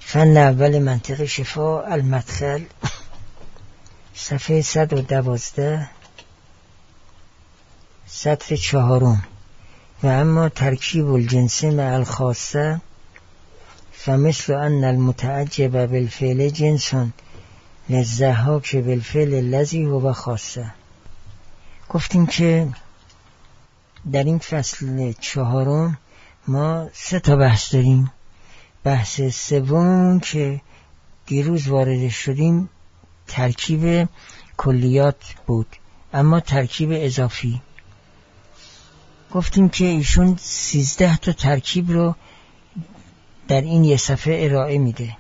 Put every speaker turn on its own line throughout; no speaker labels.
فن اول منطق شفا المدخل، صفحه 112، سطر 4. و اما ترکیب الجنس مع الخاصه فمثل ان المتعجب بالفعل جنس للضحاک بالفعل الذی هو خاصه. گفتیم که در این فصل 4 ما 3 بحث داریم. بحث سوم که دیروز وارد شدیم ترکیب کلیات بود، اما ترکیب اضافی. گفتیم که ایشون 13 ترکیب رو در این یه صفحه ارائه میده.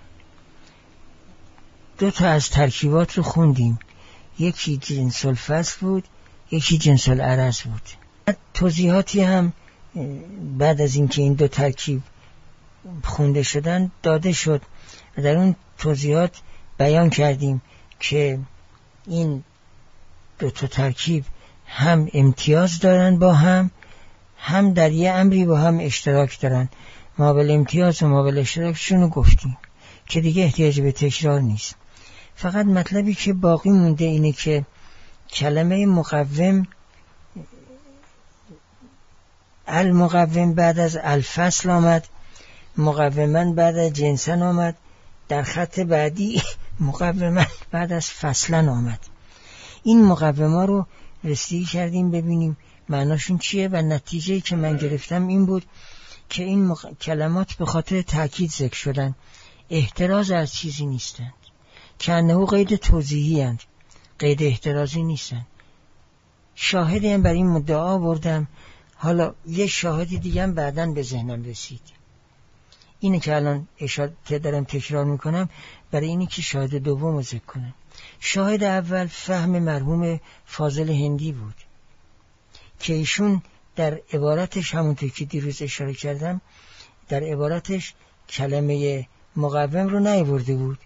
2 از ترکیبات رو خوندیم، یکی جنس الفصل بود، یکی جنس العرض بود. توضیحاتی هم بعد از اینکه این 2 ترکیب خونده شدن داده شد. در اون توضیحات بیان کردیم که این 2 ترکیب هم امتیاز دارن با هم در یه امری با هم اشتراک دارن. مابل امتیاز و مابل اشتراکشون رو گفتیم که دیگه احتیاج به تکرار نیست. فقط مطلبی که باقی مونده اینه که کلمه مقوم، المقوم بعد از الفصل آمد، مقومن بعد از جنسن آمد، در خط بعدی مقومن بعد از فصلن آمد. این مقومه رو رسیدگی کردیم ببینیم معناشون چیه و نتیجه‌ای که من گرفتم این بود که این کلمات به خاطر تأکید ذکر شدن، احتراز از چیزی نیستند، که انه قید توضیحی اند، قید احترازی نیستند. شاهدی هم بر این مدعا بردم. حالا یه شاهدی دیگه هم بعداً به ذهنم رسید، اینه که الان اشاره دارم تکرار میکنم برای اینی که شاهد دوم رو ذکر کنم. شاهد اول فهم مرحوم فاضل هندی بود که ایشون در عبارتش همونطور که دیروز اشاره کردم در عبارتش کلمه مقوم رو نیاورده بود.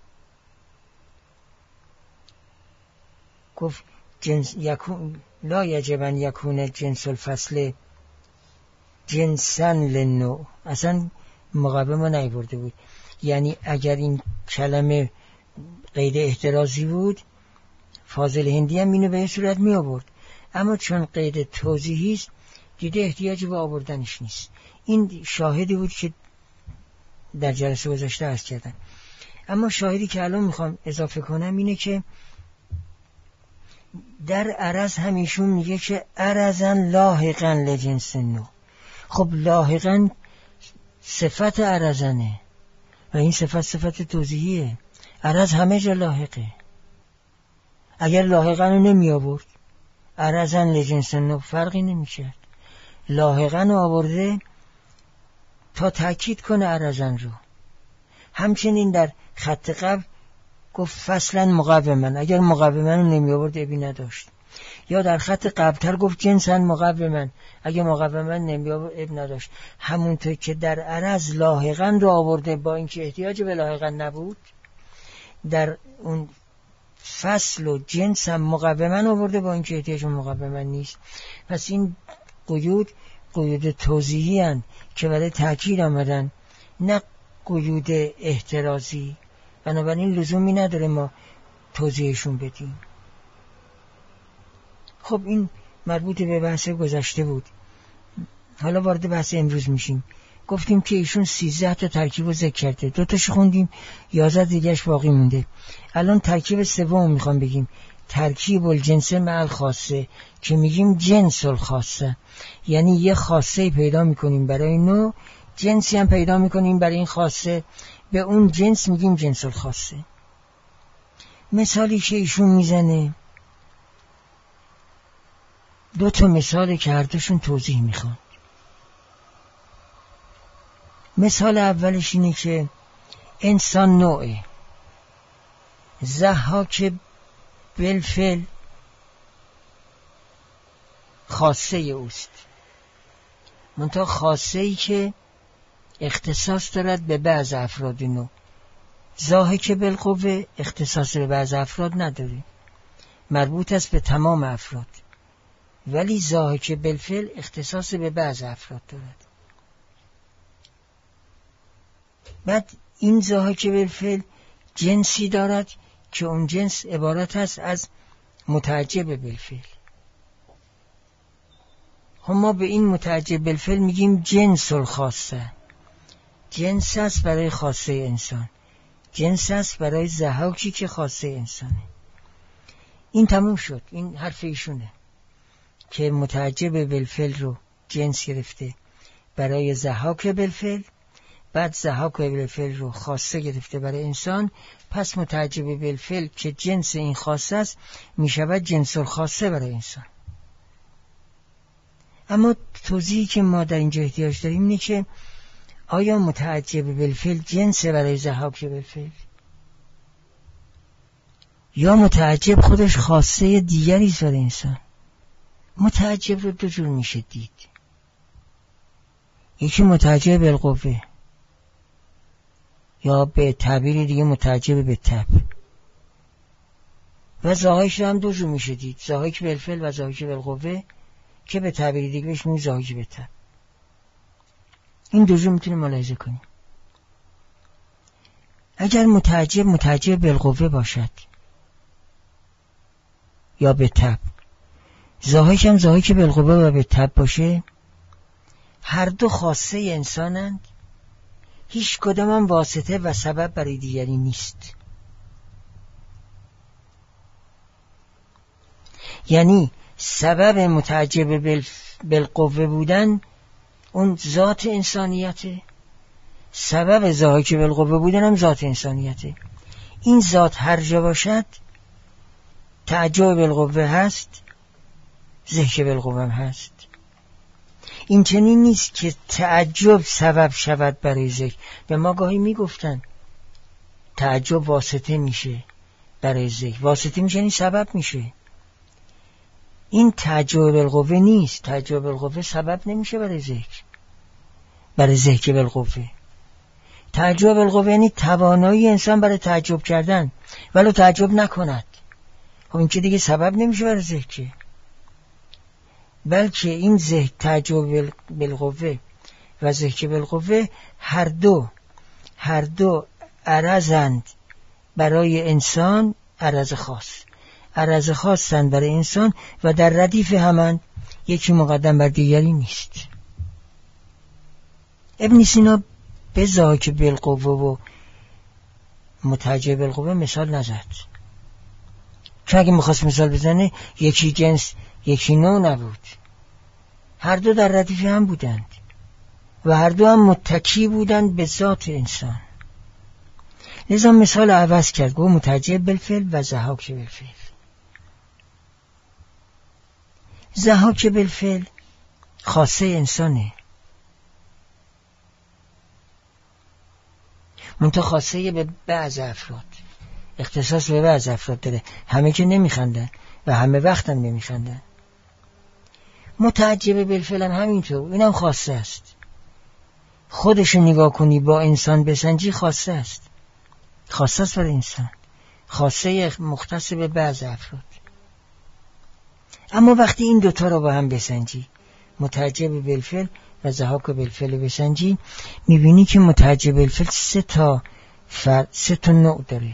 گفت جنس یکون لا یجب ان یکون جنس الفصل جنسن للنوع، اصلا مقوم رو نیاورده بود. یعنی اگر این کلمه قید احترازی بود فاضل هندی هم اینو به این صورت می آورد، اما چون قید توضیحی است دیده احتیاج به آوردنش نیست. این شاهدی بود که در جلسه گذشته عرض کردم. اما شاهدی که الان میخوام اضافه کنم اینه که در عرض همیشون میگه که عرضن لاحقا لجنس نو. خب لاحقا صفت عرضنه و این صفت توضیحیه. عرض همه جا لاحقه. اگر لاحقا رو نمی آورد عرضن لجنس نو فرقی نمی کرد. لاحقا رو آورده تا تأکید کنه عرضن رو. همچنین در خط قبل گفت فصلا مقومن، اگر مقومن رو نمی آورد ابی نداشت. یا در خط قبلتر گفت جنسا مقومن، اگر مقومن نمی آورد اب نداشت. همونطور که در عرض لاحقا رو آورده با اینکه احتیاج به لاحقا نبود، در اون فصل و جنس هم مقومن آورده با اینکه احتیاج به مقومن نیست. پس این قیود توضیحی هستند که برای تأکید آمدن، نه قیود احترازی. بنابراین لزومی نداره ما توضیحشون بدیم. خب این مربوط به بحث گذشته بود. حالا وارد بحث امروز میشیم. گفتیم که ایشون 13 ترکیب رو ذکر کرده، 2 خوندیم، 11 دیگهش باقی مونده. الان ترکیب سوم میخوام بگیم، ترکیب الجنس مع الخاصه، که میگیم جنس الخاصه. یعنی یه خاصه پیدا میکنیم برای نوع، جنسی هم پیدا میکنیم برای این خاصه، به اون جنس میگیم جنس الخاصه. مثالی که ایشون میزنه 2 مثال که هر دوشون توضیح میخوان. مثال اولش اینه که انسان نوعه، ضحاک بالفعل خاصه اوست، منتها خاصه ای که اختصاص دارد به بعض افراد نوع. ضاحک بالقوه اختصاص به بعض افراد نداره، مربوط است به تمام افراد، ولی ضاحک بالفعل اختصاص به بعض افراد دارد. بعد این ضاحک بالفعل جنسی دارد که اون جنس عبارت است از متعجب بالفعل. خب ما به این متعجب بالفعل میگیم جنس الخاصه. جنس است برای خاصه انسان، جنس است برای ضحاکی که خاصه انسانه. این تموم شد. این حرف ایشونه که متعجب بالفعل رو جنس گرفته برای ضحاک بالفعل، بعد ضحاک بالفعل رو خاصه گرفته برای انسان، پس متعجب بالفعل که جنس این خاصه است میشود جنس الخاصه برای انسان. اما توضیحی که ما در اینجا احتیاج داریم اینه که آیا متعجب بالفعل جنس برای ضحاک بالفعل یا متعجب خودش خاصه دیگری است برای انسان؟ متعجب رو دو جور میشه دید. یکی متعجب بالقوه یا به تعبیر دیگه متعجب بالطبع، و ضاحک رو هم دو جور میشه دید، ضاحک بالفعل و ضاحک بالقوه که به تعبیر دیگه بهش میگیم ضاحک بالطبع. این دو جور میتونیم ملاحظه کنیم. اگر متعجب بالقوه باشد یا بالطبع، ضاحک هم ضاحک بالقوه و بالطبع باشه، هر دو خاصه انسانند، هیچ کدام هم واسطه و سبب برای دیگری نیست. یعنی سبب متعجب بالقوه بودن اون ذات انسانیته، سبب ضاحک بالقوه بودن هم ذات انسانیته. این ذات هر جا باشد تعجب بالقوه هست، ضحک بالقوه هم هست. این چنین نیست که تعجب سبب شود برای ضحک. به ما گاهی میگفتن تعجب واسطه میشه برای ضحک، واسطه میشه این سبب میشه. این تعجب بالقوه نیست. تعجب بالقوه سبب نمیشه برای ضحک، برای ضحک بالقوه. تعجب بالقوه یعنی توانایی انسان برای تعجب کردن ولو تعجب نکند. خب این که دیگه سبب نمیشه برای ضحک، بلکه این ضحک تعجب بالقوه و ضحک بالقوه هر دو عرضند برای انسان، عرض خاصند برای انسان و در ردیف همند، یکی مقدم بر دیگری نیست. ابن سینا به ضاحک بالقوه و متعجب بالقوه مثال نزد، چون اگه میخواست مثال بزنه یکی جنس یکی نوع نبود، هر دو در ردیف هم بودند و هر دو هم متکی بودند به ذات انسان. لذا مثال عوض کرد، گفت متعجب بالفعل و ضحاک بالفعل. ضحاک بالفعل خاصه انسانه، منتها خاصه به بعض افراد، اختصاص به بعض افراد داره، همه که نمیخندن و همه وقت هم نمیخندن. متعجب بالفعل هم همینطور، اینم خاصه است. خودشو نگاه کنی با انسان بسنجی، خاصه است، خاصه است برای انسان، خاصه مختص به بعض افراد. اما وقتی این دوتا رو با هم بسنجی، متعجب بالفعل و ضحاک بالفعل بسنجی، میبینی که متعجب بالفعل سه تا نوع داره.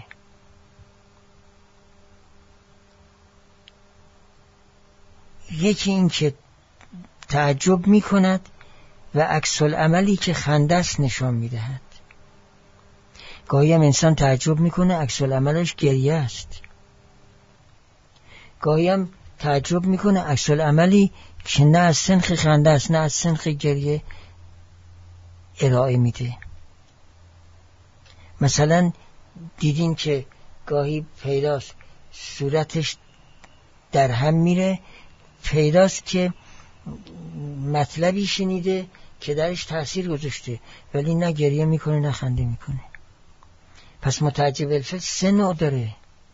یکی این که تعجب میکند و عکس العملی که خندست نشان میدهد. گاهی هم انسان تعجب میکنه عکس العملش گریه است، گاهی هم تعجب میکنه عکس العملی که نه از سنخ خنده است نه از سنخ گریه ارائه میده. مثلا دیدین که گاهی پیداست صورتش در هم میره، پیداست که مطلبی شنیده که درش تأثیر گذاشته، ولی نه گریه میکنه نه خنده میکنه. پس متعجب بالفعل سه نوع داره.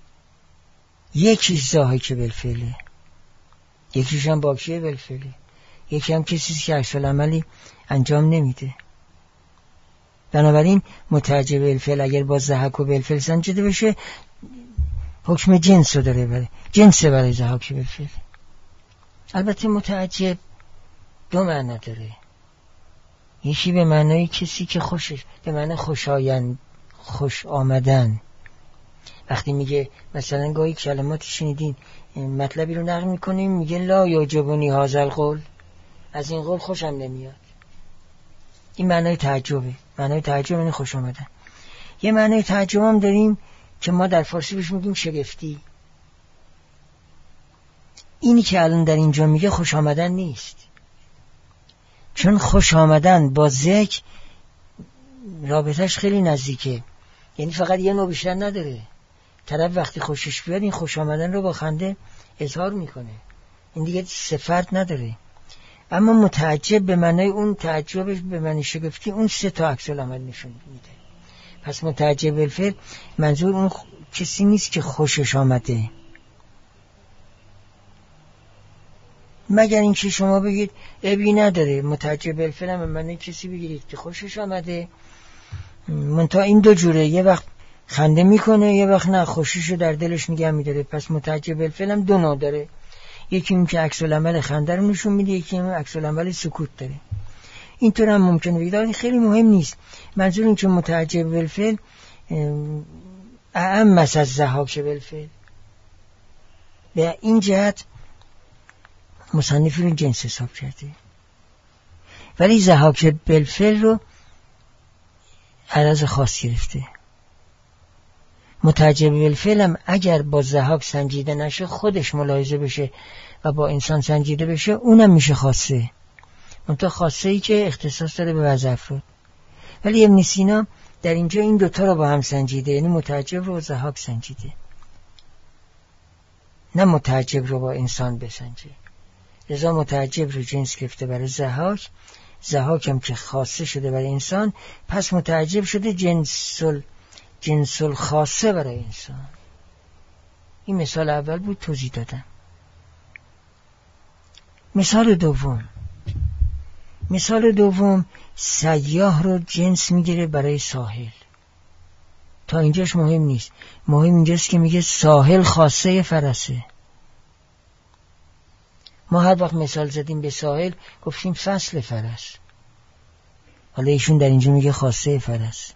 یکیش ضاحک بالفعله، یکیش هم باکی بالفعله، یکی هم کسی که عکس العملی انجام نمیده. بنابراین متعجب بالفعل اگر با ضحک و بالفعل سنجیده بشه حکم جنس رو داره، برای جنس برای ضحک بالفعل. البته متعجب دو معنی داره، یکی به معنای کسی که خوشش، به معنی خوشایند خوش آمدن. وقتی میگه مثلا گاهی کلماتی شنیدین مطلبی رو نقل میکنیم میگه لا یعجبنی هذا القول، از این قول خوشم نمیاد. این معنای تعجبه. معنای تعجب یعنی خوش آمدن. یه معنای تعجب هم داریم که ما در فارسی بهش میگیم شگفتی. اینی که الان در اینجا میگه خوش آمدن نیست، چون خوش آمدن با ذکر رابطش خیلی نزدیکه، یعنی فقط یه نوع بیشتر نداره. طرف وقتی خوشش بیاد این خوش آمدن رو با خنده اظهار میکنه، این دیگه صفت نداره. اما متعجب به معنای اون تعجبش به معنی شگفتی، اون سه تا عکس العمل نشون میده. پس متعجب بالفعل منظور اون کسی نیست که خوشش آمده، مگر اینکه شما بگید عیبی نداره. متعجب بالفعل هم معنی کسی بگیرید که خوشش آمده، منتها این دو جوره، یه وقت خنده میکنه یه وقت نه، خوشیشو در دلش نگه میداره. پس متعجب بالفعل هم دو نوع داره، یکی این که عکس العمل خنده رو نشون میده، یکی این عکس العمل سکوت داره. اینطور هم ممکنه بگید، ولی خیلی مهم نیست. منظور این که متعجب بالفعل اعم از ضحاک بالفعل، به این جهت مصنف رو جنس حساب کرده، ولی ضحاک بالفعل رو عرض خاص گرفته. متعجب بالفعل هم اگر با ضحاک سنجیده نشه، خودش ملاحظه بشه و با انسان سنجیده بشه، اونم میشه خاصه. منتها خاصه ای که اختصاص داره به وضع افراد. ولی ابن سینا در اینجا این دوتا رو با هم سنجیده، یعنی متعجب رو ضحاک سنجیده، نه متعجب رو با انسان بسنجه. لذا متعجب رو جنس گرفته برای ضحاک، ضحاک هم که خاصه شده برای انسان، پس متعجب شده جنس الخاصه برای انسان. این مثال اول بود، توضیح دادم. مثال دوم سیاح رو جنس میگیره برای ساحل. تا اینجاش مهم نیست، مهم اینجاست که میگه ساحل خاصه فرسه. ما هر وقت مثال زدیم به ساحل گفتیم فصل فرس، حالا ایشون در اینجا میگه خاصه فرس.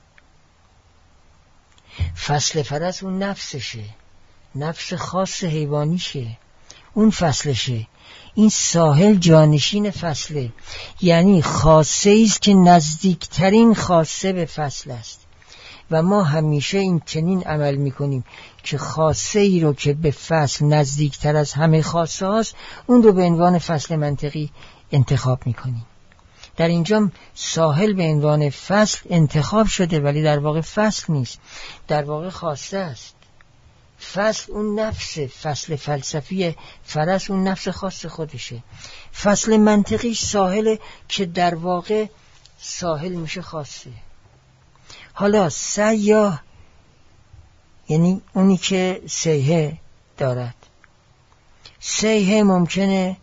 فصل فرس اون نفسشه، نفس خاص حیوانیشه، اون فصلشه. این ساحل جانشین فصله، یعنی خاصه ایست که نزدیکترین خاصه به فصل است. و ما همیشه این چنین عمل میکنیم که خاصه ای رو که به فصل نزدیکتر از همه خاصه هاست، اون رو به عنوان فصل منطقی انتخاب میکنیم. در اینجا ساحل به عنوان فصل انتخاب شده، ولی در واقع فصل نیست، در واقع خاصه است. فصل اون نفس، فصل فلسفی فرس اون نفس خاص خودشه. فصل منطقی ساحل که در واقع ساحل میشه خاصه. حالا سیاح یعنی اونی که سیحه دارد. سیحه ممکنه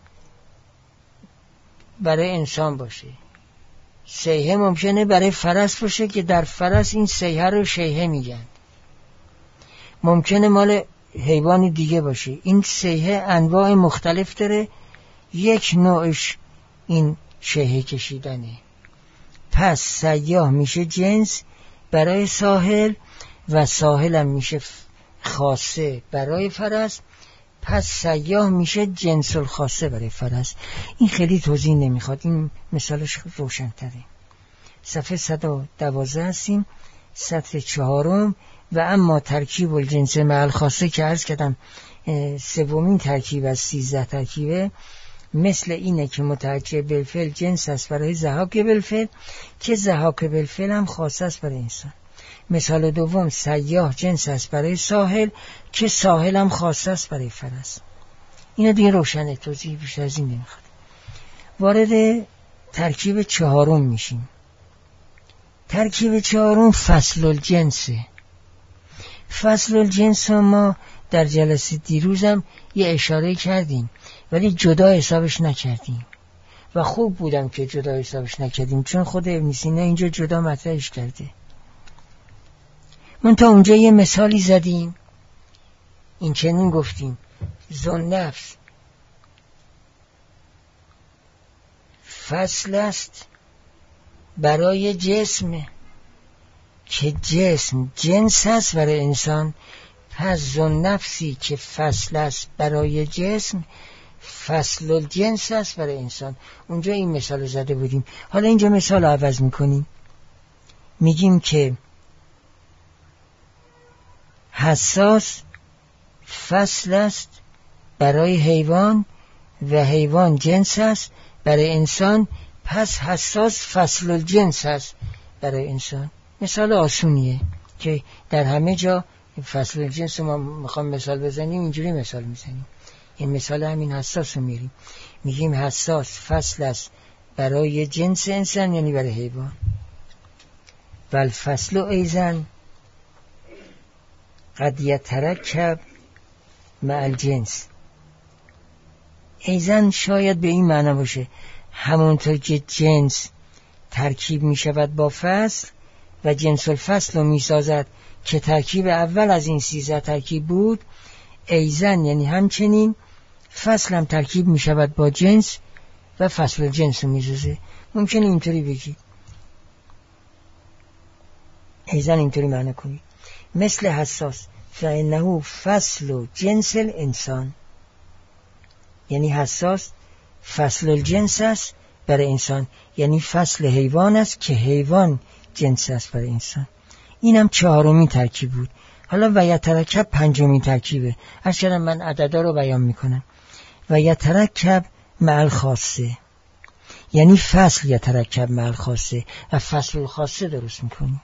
برای انسان باشه، سیحه ممکنه برای فرس باشه که در فرس این سیحه رو شیحه میگن، ممکنه مال حیوان دیگه باشه. این سیحه انواع مختلف داره، یک نوعش این شیحه کشیدنه. پس سیاح میشه جنس برای ساحل و ساحل هم میشه خاصه برای فرس، پس سیاح میشه جنس الخاصه برای فرس. این خیلی توضیح نمیخواد، این مثالش روشن تره. صفحه 112 هستیم، سطر 4. و اما ترکیب الجنس مع الخاصه که عرض کردم سومین ترکیب از 13 ترکیبه، مثل اینه که متعجب بالفعل جنس است برای ضحاک بالفعل که ضحاک بالفعل هم خاصه است برای انسان. مثال دوم سیاح جنس است برای ساحل که ساحل هم خاصه است برای فرس. اینا دیگه روشنه، توضیح بیشتر از این نمیخواد. وارد ترکیب 4 میشیم. ترکیب 4 فصل الجنسه. فصل الجنس ما در جلسه دیروزم یه اشاره کردیم، ولی جدا حسابش نکردیم و خوب بودم که جدا حسابش نکردیم، چون خود ابن سینا اینجا جدا مطرحش کرده. من تا اونجا یه مثالی زدیم، این چنین گفتیم ذو نفس فصل است برای جسم، که جسم جنس است برای انسان، پس ذو نفسی که فصل است برای جسم فصل الجنس است برای انسان. اونجا این مثال رو زده بودیم. حالا اینجا مثال رو عوض میکنیم، میگیم که حساس فصل است برای حیوان و حیوان جنس است برای انسان، پس حساس فصل الجنس است برای انسان. مثال آسونیه که در همه جا فصل الجنس ما میخوام مثال بزنیم اینجوری مثال میزنیم. این مثال همین حساس رو میگیم حساس فصل است برای جنس انسان، یعنی برای حیوان. و الفصل ایضا قد یترکب مع الجنس. ایضا شاید به این معنی باشه همونطور که جنس ترکیب می شود با فصل و جنس الفصل رو می سازد که ترکیب اول از این 13 ترکیب بود، ایضا یعنی همچنین فصل هم ترکیب می شود با جنس و فصل جنس رو می سازه. ممکنه اینطوری بگید، ایضا اینطوری معنی کنید، مثل حساس فانه فصل جنس الانسان، یعنی حساس فصل الجنس است برای انسان، یعنی فصل حیوان است که حیوان جنس است برای انسان. اینم 4مین ترکیب بود. حالا و یترکب 5مین ترکیبه. اشاره من عددا رو بیان میکنم. و یترکب مع الخاصه، یعنی فصل یترکب مع الخاصه و فصل الخاصه درست میکنیم.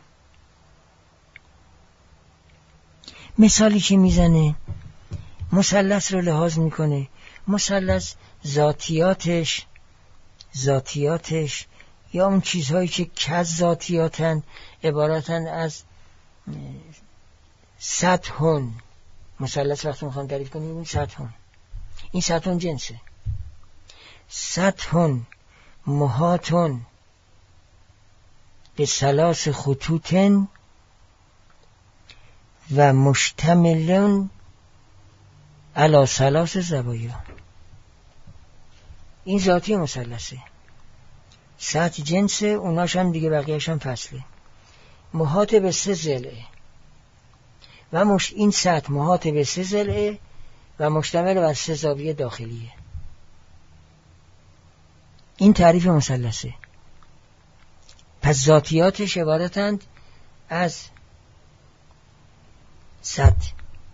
مثالی که میزنه مثلث رو لحاظ میکنه. مثلث ذاتیاتش یا اون چیزهایی که کز ذاتیاتن عبارتن از سطحون. مثلث وقتی میخوام تعریف کنیم این سطحون، این سطحون جنسه. سطحون محاطون به ثلاث خطوطن و مشتملون علی ثلاث زوایا. این ذاتی مثلثه. سطح جنسه، اوناش هم دیگه بقیه‌اش هم فصله. محاط به 3 ضلعه و این سطح محاط به 3 ضلعه و مشتمل بر 3 زاویه داخلیه. این تعریف مثلثه. پس ذاتیاتش عبارتند از سطح،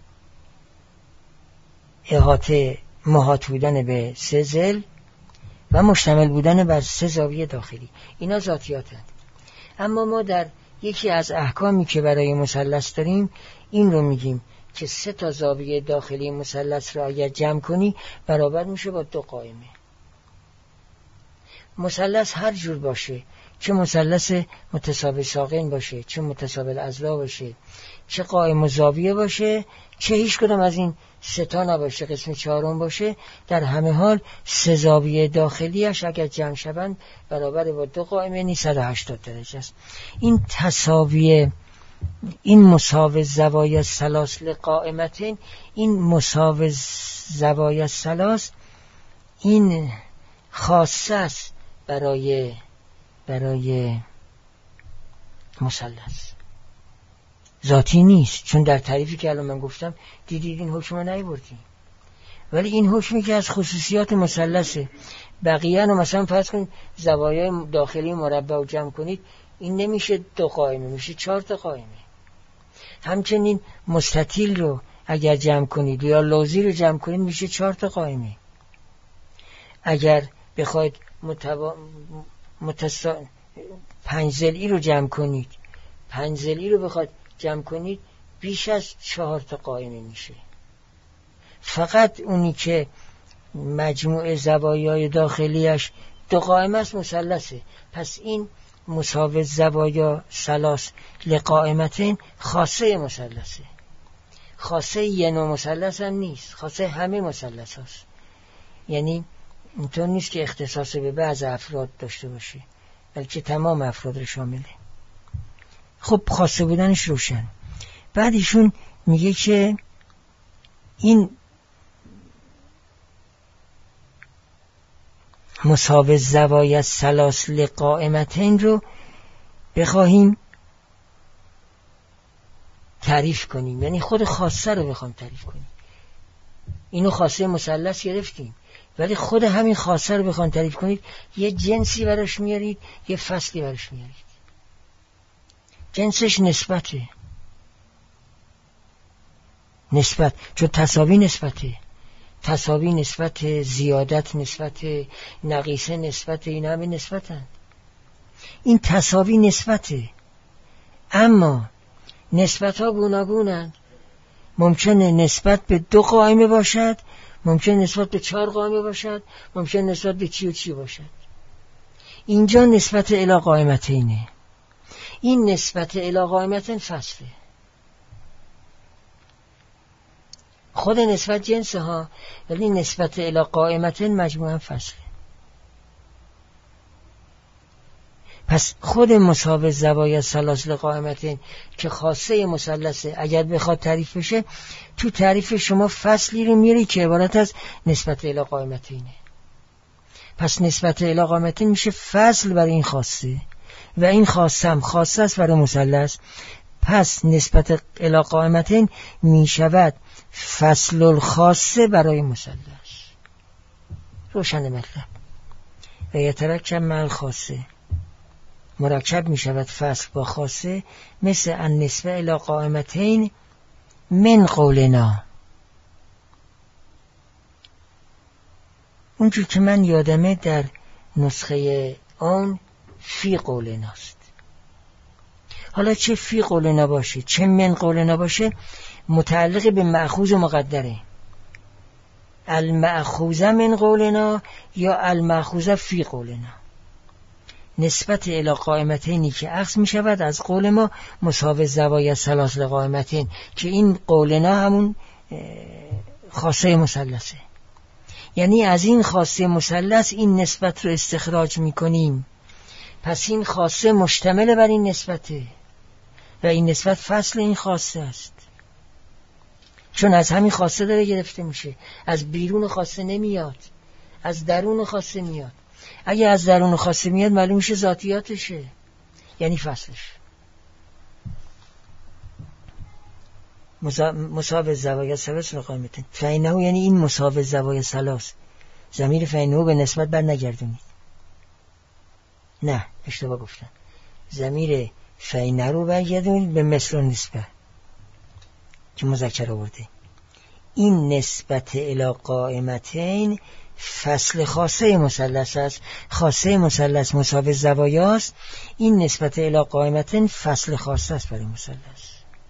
احاطه محاط بودن به 3 ضلع و مشتمل بودن بر 3 زاویه داخلی. اینا ذاتیاتند. اما ما در یکی از احکامی که برای مثلث داریم این رو میگیم که 3 تا زاویه داخلی مثلث را اگر جمع کنی برابر میشه با 2 قائمه. مثلث هر جور باشه، چه مثلث متساوی ساقین باشه، چه متساوی الاضلاع باشه، چه قائم و زاویه باشه، چه هیچ کدام از این 3 تا نباشه، قسم 4 باشه، در همه حال 3 زاویه داخلیش اگر جمع شوند برابر با 2 قائمه، یعنی 180 درجه است. این مساوی زوایا ثلاث لقائمتین، این مساوی زوایا ثلاث این خاصه است برای مثلث، ذاتی نیست. چون در تعریفی که الان من گفتم دیدید این حکم رو نیاوردیم، ولی این حکمی که از خصوصیات مثلثه. بقیه رو مثلا فرض کنید زوایای داخلی مربع رو جمع کنید، این نمیشه 2 قائمه، میشه 4 تا قائمه. همچنین مستطیل رو اگر جمع کنید یا لوزی رو جمع کنید میشه 4 تا قائمه. اگر بخواید 5 ضلعی رو جمع کنید، 5 ضلعی رو بخواید جمع کنید بیش از 4 تا قائمه میشه. فقط اونی که مجموع زوایای داخلیش 2 قائمه است مثلثه. پس این مساوی زوایا ثلاث لقائمتین خاصه مثلثه. خاصه یه نوع مثلث هم نیست، خاصه همه مثلث هست. یعنی اینطور نیست که اختصاص به بعض افراد داشته باشه، بلکه تمام افراد رو شامله. خب خاصه بودنش روشن. بعد ایشون میگه که این مساوی زوایا ثلاث لقائمتین رو بخواهیم تعریف کنیم، یعنی خود خاصه رو بخوام تعریف کنیم. اینو خاصه مثلث گرفتیم، ولی خود همین خاصه رو بخوام تعریف کنید یه جنسی براش میارید، یه فصلی براش میارید. جنسش نسبته، نسبت، چون تساوی نسبته، تساوی نسبت، زیادت نسبت، نقیصه نسبت، این همه نسبتن. این تساوی نسبته، اما نسبت ها گوناگونن. ممکنه نسبت به 2 قائمه باشد، ممکنه نسبت به 4 قائمه باشد، ممکنه نسبت به چی و چی باشد. اینجا نسبت الی قائمتینه. این نسبت الی قائمتین فصله. خود نسبت جنسه ها، ولی نسبت الی قائمتین مجموعاً فصله. پس خود مساوی زوایای سلاسل قائمتین که خاصه مثلثه، اگر بخواد تعریف بشه، تو تعریف شما فصلی رو میاری که عبارت از نسبت الی قائمتینه. پس نسبت الی قائمتین میشه فصل برای این خاصه، و این خاصه هم خاصه است برای مثلث. پس نسبت الی قائمتین میشود فصل الخاصه برای مثلث. روشن مطلب. و یترکب مع الخاصه، مرکب می شود فصل با خاصه، مثل النسبه الی قائمتین من قولنا. اونجور که من یادمه در نسخه آن فی قولناست. حالا چه فی قولنا باشه چه من قولنا باشه، متعلق به مأخوذ مقدره. المأخوذ من قولنا یا المأخوذ فی قولنا. نسبت الی قائمتینی که اخذ می شود از قول ما مساوی زوایای سلاسل قائمتین، که این قولنا همون خاصه مثلثه. یعنی از این خاصه مثلث این نسبت رو استخراج می کنیم. پس این خاصه مشتمل بر این نسبته و این نسبت فصل این خاصه است، چون از همین خاصه داره گرفته میشه. از بیرون خاصه نمیاد، از درون خاصه میاد. اگه از درون خاصه میاد معلوم میشه ذاتیاتشه، یعنی فصلش. مساوی زوایای سلاسل قائمتین فینه، یعنی این مساوی زوایای سلاس. ضمیر فینه به نسبت بر نگردونید، نه اشتباه گفتم. ضمیر فینه رو برگردونید به مثل و نسبه که مذکر آورده. این نسبت الی قائمتین فصل خاصه مثلث است. خاصه مثلث مساوی زوایاست، این نسبت الی قائمتین فصل خاصه است برای مثلث.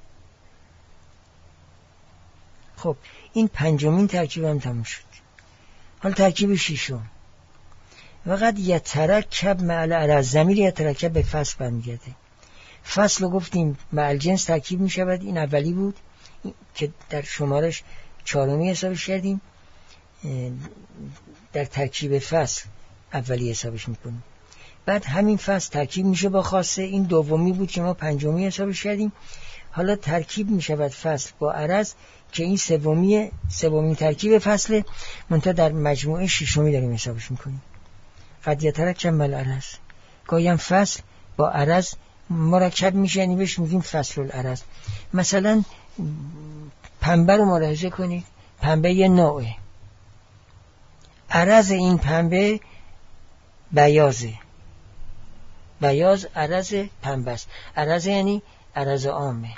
خب این پنجمین ترکیب هم تموم شد. حالا ترکیب ششم، وقد یترکب مع العرض. ضمیر یترکب به فصل برمیگرده. فصل رو گفتیم مع الجنس ترکیب می شود. این اولی بود که در شمارش 4 حسابش کردیم. در ترکیب فصل اولی حسابش میکنیم. بعد همین فصل ترکیب میشه با خاصه. این دومی بود که ما 5 حسابش کردیم. حالا ترکیب میشود فصل با عرض که این سومین ترکیب فصله، منتها در مجموعه 6 داریم حسابش میکنیم. قد یترکب مع العرض. گاهی هم فصل با عرض مرکب میشه، یعنی بهش میگیم فصل العرض. مثلا پنبه رو ملاحظه کنید. پنبه یه نوعه. عرض این پنبه بیازه. بیاز عرض پنبه است. عرض یعنی عرض عامه.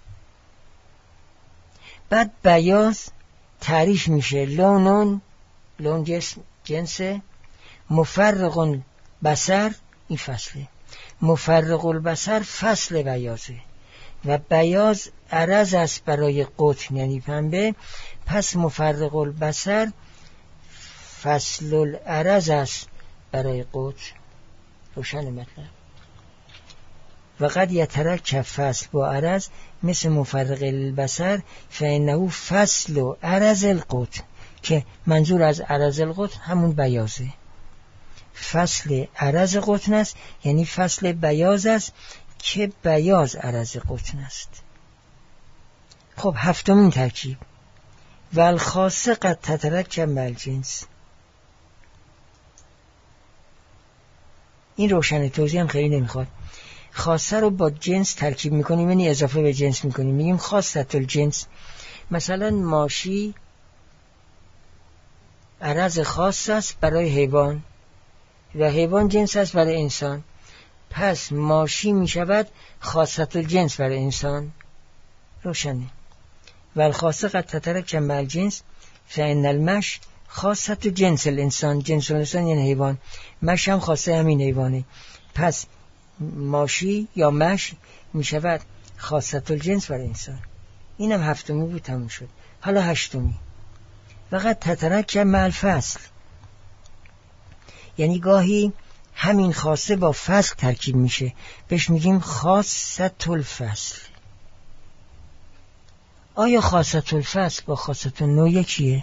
بعد بیاز تعریف میشه لونون، لون جنس، مفرق بصر، این فصله. مفرق البصر فصل بیازه و بیاز عرض است برای قطن یعنی پنبه. پس مفرق البصر فصل العرض است برای قطن. روشن مطلب. و قد یترکب فصل با عرض مثل مفرق البصر فانه فصل و عرض القطن، که منظور از عرض القطن همون بیازه. فصل عرض قطن است، یعنی فصل بیاز است که بیاز عرض قطن است. خب هفتمین ترکیب، و الخاصه قد تترکب مع الجنس. این روشن، توضیح هم خیلی نمیخواد. خاصه رو با جنس ترکیب میکنیم، یعنی اضافه به جنس میکنیم، میگیم خاصة الجنس. مثلا ماشی عرض خاص است برای حیوان و حیوان جنس است برای انسان، پس ماشی میشود خاصة الجنس برای انسان. روشنه. و الخاصه قد تترک مع الجنس فإن المش خاصة جنس الانسان. جنس الانسان یعنی حیوان، مش هم خاصه همین حیوانه، پس ماشی یا مش میشود خاصة الجنس برای انسان. اینم هفتمی بود، تموم شد. حالا هشتمی. فقط تترک مع الفصل، یعنی گاهی همین خاصه با فصل ترکیب میشه، بهش میگیم خاصة الفصل. آیا خاصة الفصل با خاصة النوع یکیه؟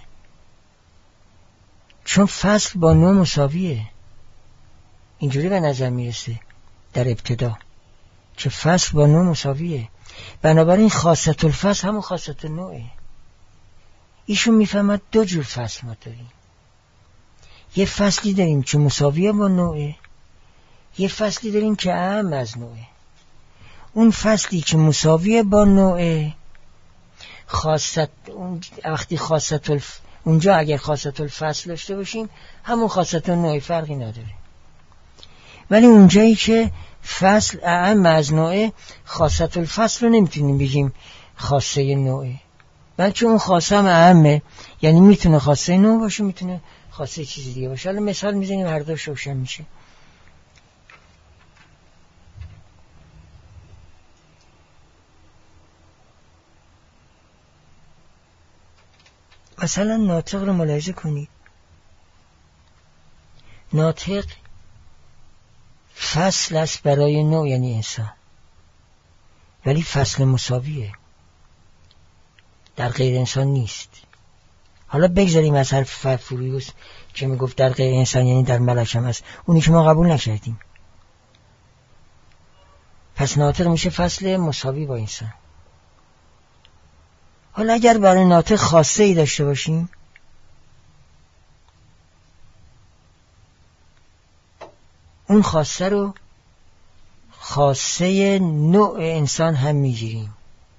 چون فصل با نوع مساویه، اینجوری به نظر میرسه در ابتدا که فصل با نوع مساویه، بنابراین خاصة الفصل همون خاصة النوعه. ایشون میفهمد دو جور فصل ما داریم، یه فصلی داریم که مساویه با نوعه، یه فصلی داریم که اعم از نوعه. اون فصلی که مساویه با نوعه وقتی اونجا اگر خاصة الفصل داشته باشیم همون خاصة النوع، فرقی نداره. ولی اونجایی که فصل اعم از نوعه، خاصة الفصل رو نمیتونیم بگیم خاصه نوعه، بلکه اون خاصه هم اعمه، یعنی میتونه خاصه نوع باشه، میتونه خاصه چیزی دیگه باشه. حالا مثال میزنیم هر دوش روشن میشه. مثلا ناطق رو ملاحظه کنید. ناطق فصل است برای نوع یعنی انسان، ولی فصل مساویه، در غیر انسان نیست. حالا بگذاریم از حرف فرویوس که میگفت در غیر انسان یعنی در ملک هم هست، اونی که ما قبول نکردیم. پس ناطق میشه فصل مساوی با انسان. حالا اگر برای ناطق خاصه ای داشته باشیم، اون خاصه رو خاصه نوع انسان هم میگیریم،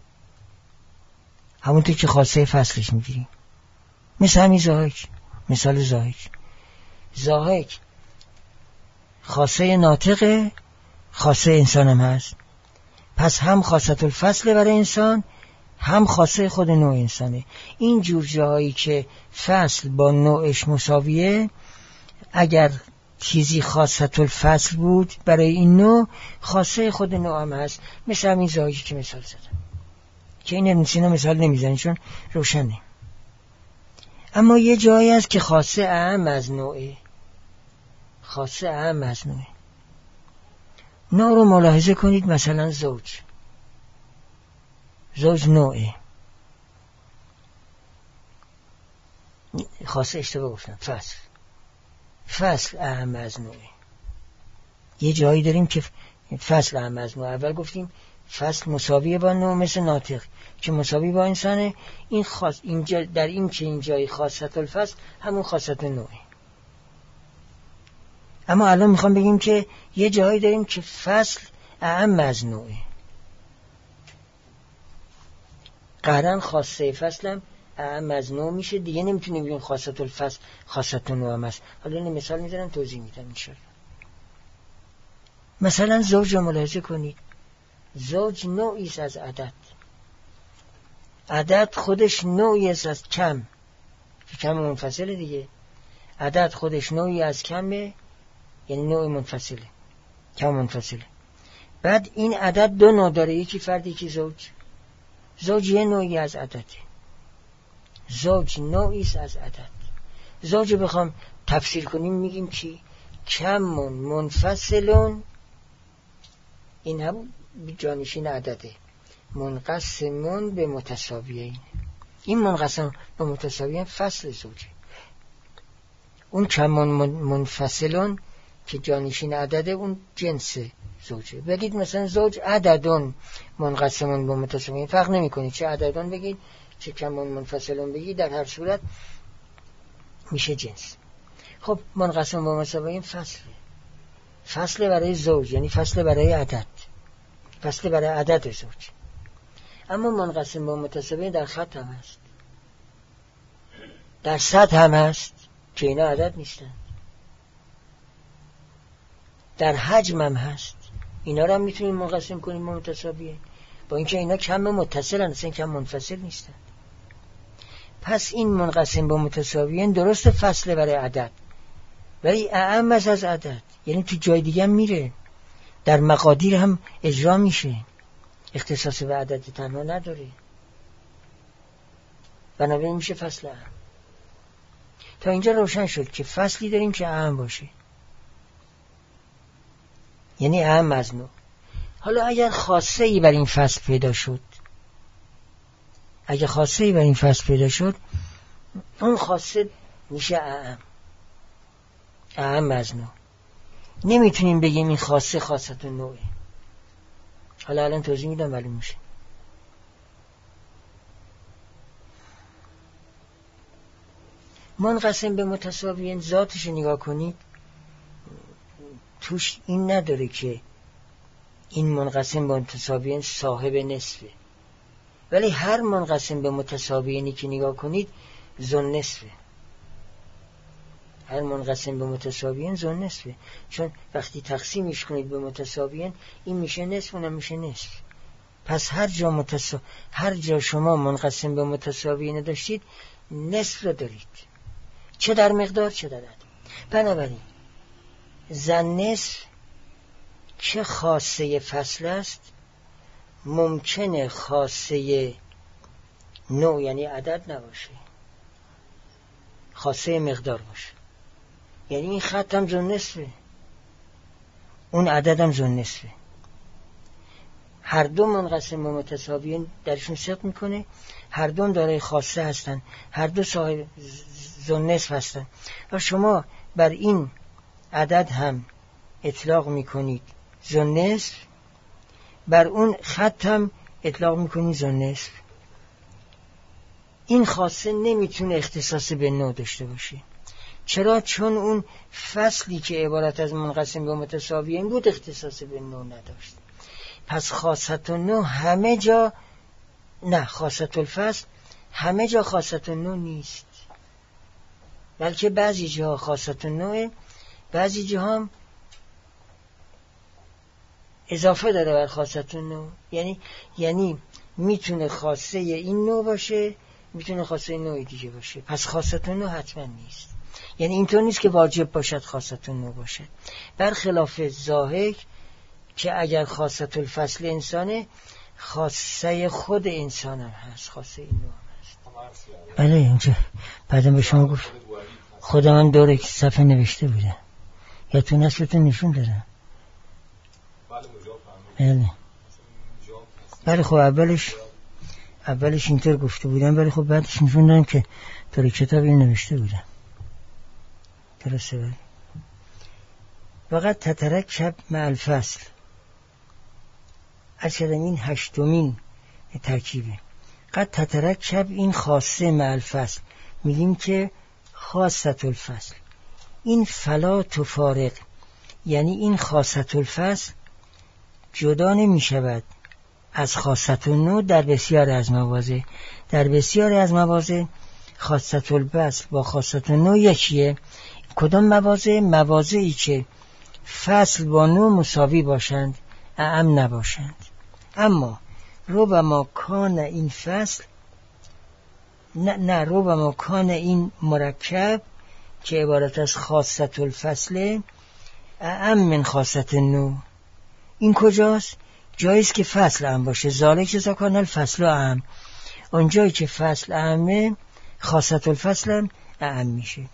همونطور که خاصه فصلش میگیریم. مثل همین زاهک، مثال زاهک خاصه ناطقه، خاصه انسان هم هست، پس هم خاصة الفصل برای انسان، هم خاصه خود نوع انسانه. این جور جاهایی که فصل با نوعش مساویه، اگر چیزی خاصة الفصل بود برای این نوع، خاصه خود نوع هم هست. مثل همین زاهایی که مثال زدم، که این ابن مثال نمیزنی چون روشنه. اما یه جایی هست که خاصه اعم از نوعه، خاصه اعم از نوعه. نوع رو ملاحظه کنید. مثلا زوج نوعه، خاصه اشتباه گفتم، فصل اعم از نوعه. یه جایی داریم که فصل اعم از نوع، اول گفتیم فصل مساویه با نوع، مثل ناطق که مساوی با انسانه. این خاص اینجا در این که اینجای خاصة الفصل همون خاصة نوعه. اما الان میخوام بگیم که یه جایی داریم که فصل اعم از نوعه، قهرن خاصه فصلم اعم از نوع میشه دیگه، نمیتونیم بگیم خاصة الفصل خاصة نوع هم هست. حالا این مثال میذارم توضیح میدم انشاءالله. مثلا زوج رو ملاحظه کنید. زوج نوعی است از عدد. عدد خودش نوعی است از کم، که کم منفصله دیگه. عدد خودش نوعی از کمه، یعنی نوع منفصله، کم منفصله. بعد این عدد دو نوع داره، یکی فرد یکی زوج. زوج یه نوعی از عدده، زوج نوعی است از عدد. زوج بخوام تفسیر کنیم میگیم چی؟ کم منفصلون، این هم جانشین عدده، منقسمون به متساویین. این منقسم به متساویین فصل زوجه. اون کم منفصلون که جانشین عدده اون جنس زوجه. بگید مثلا زوج عددون منقسمون به متساویین، فرق نمی کنید چه عددون بگید چه کم منفصلون بگید، در هر صورت میشه جنس. خب منقسم به متساویین فصل برای زوج، یعنی فصل برای عدد. فصل برای عدد زوج. اما منقسم به متساوی در خط هم هست، در سطح هم هست که اینا عدد نیستن، در حجم هم هست، اینا رو هم میتونیم منقسم کنیم به متساویه، با اینکه اینا کم متصلن، اصلا کم منفصل نیستن. پس این منقسم به متساویین درست فصل برای عدد، ولی اعم از عدد، یعنی تو جای دیگه هم میره، در مقادیر هم اجرا میشه، اختصاص به عدد تنها نداره، بنابراین میشه فصل اعم. تا اینجا روشن شد که فصلی داریم که اعم باشه، یعنی اعم از نوع. حالا اگر خاصه ای بر این فصل پیدا شد، اون خاصه میشه اعم از نوع. نمیتونیم بگیم این خاصه خاصت نوعه. حالا الان توضیح میدم معلوم میشه. منقسم به متساویین ذاتش نگاه کنید، توش این نداره که این منقسم به متساویین صاحب نصفه، ولی هر منقسم به متساویینی که نگاه کنید ذو نصفه. هر منقسم به متساویین ذو نصفه، چون وقتی تقسیمش کنید به متساویین این میشه نصف، اونم میشه نصف. پس هر جا شما منقسم به متساویین داشتید نصف رو دارید، چه در مقدار چه در عدد. بنابراین زن نصف چه خاصه فصل است، ممکنه خاصه نوع یعنی عدد نباشه، خاصه مقدار باشه. یعنی این خط هم ذو نصفه، اون عدد هم ذو نصفه. هر دو منقسم به متساویین درشون صدق میکنه، هر دو دارای خاصه هستن، هر دو صاحب ذو نصف هستن و شما بر این عدد هم اطلاق میکنید ذو نصف، بر اون خط هم اطلاق میکنید ذو نصف. این خاصه نمیتونه اختصاص به نوع داشته باشه. چرا؟ چون اون فصلی که عبارت از منقسم به متساویین بود اختصاص به نوع نداشت. پس خاصت النوع همه جا نه، خاصت الفصل همه جا خاصت النوع نیست، بلکه بعضی جاها خاصت النوع، بعضی جاها هم اضافه داره بر خاصت النوع. یعنی میتونه خاصه این نوع باشه، میتونه خاصه نوع دیگه باشه. پس خاصت النوع حتما نیست، یعنی اینطور نیست که واجب باشد خاصت النوع باشد. برخلاف ضاحک که اگر خاصت الفصل انسانه، خاصه خود انسان هم هست، خاصه این نوع هم هست. بله اینجا بعدم به شما گفت، خودم هم دوره که صفحه نوشته بوده یا تو نسلتون نشون دادم. بله خب اولش اینطور گفته بودم، ولی خب بعدش نشون دادم که طور کتاب این نوشته بودم. درسته؟ بله. وقت تترکب مع الفصل، اصلا این هشتمین ترکیبه. قد تترکب این خاصه مع الفصل، میگیم که خاصت الفصل. این فلا تفارق، یعنی این خاصت الفصل جدا نمی شود از خاصت النوع در بسیار از مواضع. در بسیار از مواضع خاصت الفصل با خاصت النوع یکیه. کدام مواضع؟ مواضعی که فصل با نوع مساوی باشند، اعم نباشند. اما ربما کان این فصل ربما کان این مرکب که عبارت از خاصت الفصل اعم من خاصت النوع. این کجاست؟ جاییست که فصل اعم باشه. ذالک جزا کان الفصل اعم، اون جایی که فصل اعمه خاصت الفصل هم اعم میشه.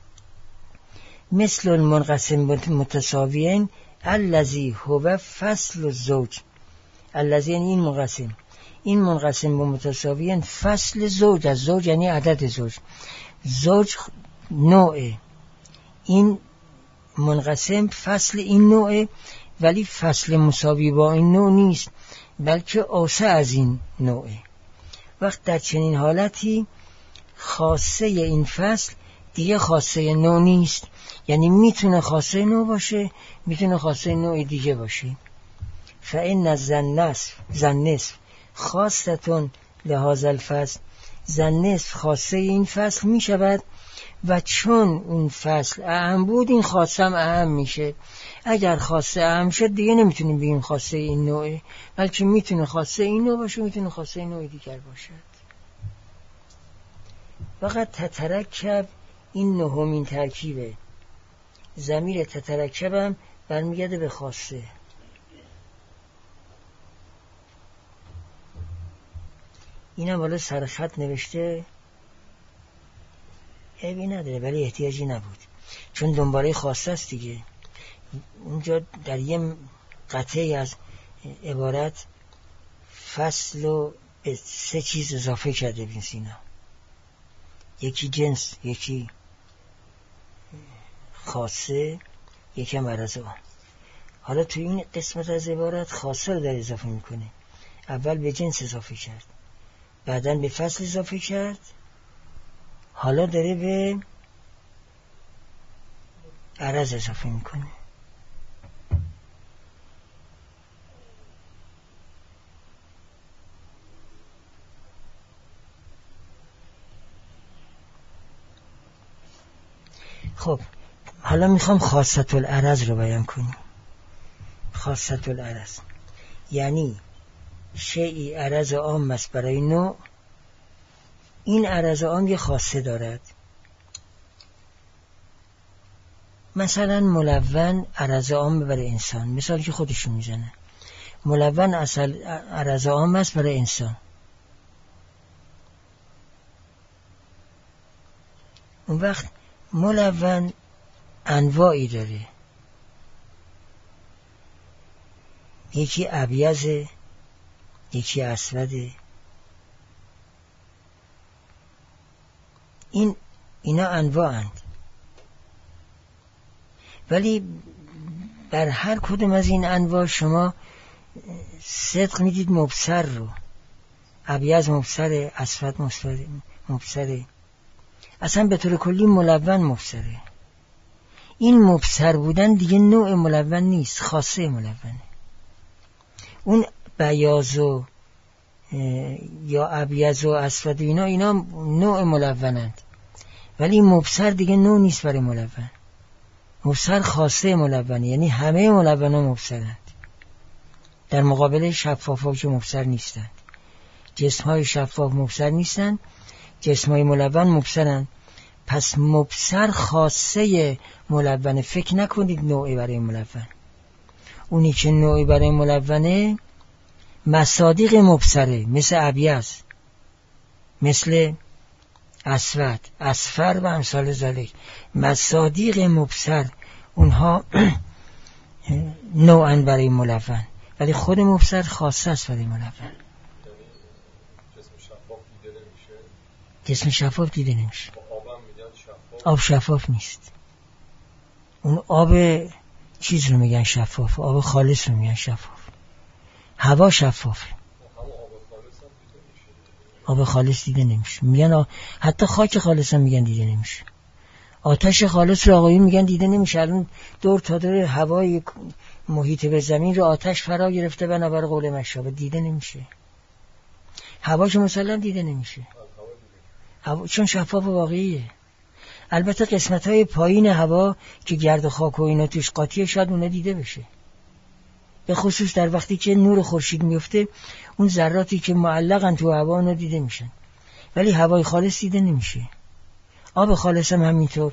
مثل المنقسم متساویین الذی هو فصل الزوج. الذی یعنی این منقسم به متساویین فصل زوج، از زوج یعنی عدد زوج. زوج نوعه، این منقسم فصل این نوعه، ولی فصل مساوی با این نوع نیست، بلکه اوسع از این نوعه. وقت در چنین حالتی خاصه این فصل دیگه خاصه نوع نیست، یعنی میتونه خاصه نوع باشه، میتونه خاصه نوع دیگه باشه. فإن الزنّصف خاصة لهذا الفصل، زنّصف خاصه این فصل می شود و چون اون فصل اهم بود این خاصه هم اهم میشه. اگر خاصه اهم شد دیگه نمیتونیم بگیم خاصه این نوعه، بلکه میتونه خاصه این نوع باشه، میتونه خاصه این نوع دیگر باشد. فقط تترکب این نهمین ترکیبه. ضمیر تترکب هم برمیگرده به خاصه. اینم بالا سرخط نوشته، عیبی نداره ولی احتیاجی نبود چون دنباله خاصه است دیگه. اونجا در یه قطعه از عبارت فصل رو به 3 چیز اضافه کرده ابن سینا، یکی جنس، یکی خاصه، یکی هم عرض عام. حالا تو این قسمت از عبارت خاصه رو در اضافه میکنه. اول به جنس اضافه کرد، بعدن به فصل اضافه کرد، حالا داره به عرض اضافه میکنه. خب حالا میخوام خاصة العرض رو بیان کنیم. خاصة العرض یعنی شیئی عرض عام است برای نوع، این عرض عام یه خاصه دارد. مثلا ملون عرض عام برای انسان، مثال که خودشون میزنه، ملون اصل عرض عام است برای انسان. اون وقت ملون انواعی داره، یکی ابیضه، یکی اسوده. اینا انواعند، ولی بر هر کدوم از این انواع شما صدق میدید مبصر رو. ابیض مبصره، اسود مبصره، اصلا به طور کلی ملون مبصره. این مبصر بودن دیگه نوع ملون نیست، خاصه ملونه. اون بیاض و یا ابیض و اسود اینا نوع ملونند، ولی مبصر دیگه نوع نیست برای ملون. مبصر خاصه ملونه، یعنی همه ملونا مبصرند در مقابل شفافا که مبصر نیستند. جسم‌های شفاف مبصر نیستند، جسم‌های ملون مبصرند. پس مبصر خاصه ملونه. فکر نکنید نوعی برای ملون. اونی که نوعی برای ملونه مصادیق مبصره، مثل ابیض، مثل اسود، اصفر و امثال ذالک. مصادیق مبصر اونها نوعاً برای ملون، ولی خود مبصر خاصه است برای ملون. جسم شفاف دیده نمیشه. آب شفاف نیست. اون آب چیز رو میگن شفاف، آب خالص رو میگن شفاف. هوا شفافه، آب خالص دیده نمیشه. میگن حتی خاک خالص هم میگن دیده نمیشه. آتش خالص رو آقایون میگن دیده نمیشه. الان دور تا دور هوای محیط به زمین رو آتش فرا گرفته، بنابر قول مشابه دیده نمیشه. هواش مسلم دیده نمیشه، چون شفاف و واقعیه. البته قسمت‌های پایین هوا که گرد و خاک و اینا توش قاطیه شاید اونا دیده بشه، به خصوص در وقتی که نور خورشید میفته اون ذراتی که معلقن تو هوا اونا دیده میشن، ولی هوای خالص دیده نمیشه. آب خالص هم همینطور.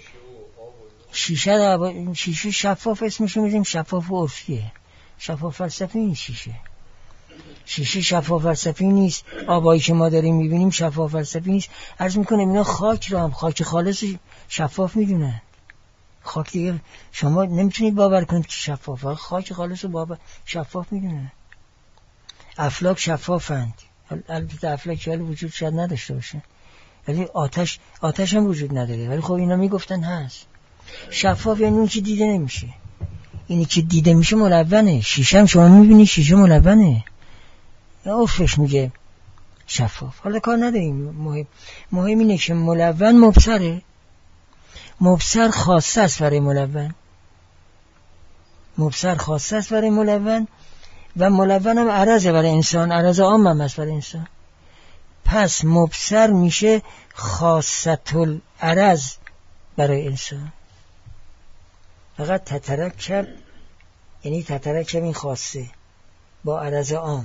شیشه شفاف اسمش رو میذاریم شفاف و عرفیه، شفاف فلسفی نیست. شیشه شفاف فلسفی نیست. آبایی که ما داریم میبینیم شفاف فلسفی نیست. عرض میکنم اینا خاک رو هم خاک خالص شفاف میدونن. خاک دیگه شما نمیتونید باور کنید که شفافه، خاک خالص رو شفاف میدونن. افلاک شفافند، البته افلاک ولی وجود شاید نداشته باشه، ولی آتش هم وجود نداره، ولی خب اینا میگفتن هست. شفاف یعنی اون که دیده نمیشه. اینی که دیده میشه ملونه. شیشه هم شما میبینید شیشه ملونه، عرفش میگه شفاف. حالا کار نداریم، مهم اینه که ملون مبصره. مبصر خاصه است برای ملون، مبصر خاصه است برای ملون. و ملون هم عرضه برای انسان، عرض عام هم هست برای انسان. پس مبصر میشه خاصة العرض برای انسان. فقط تترکب، یعنی تترکب این خاصه با عرض عام.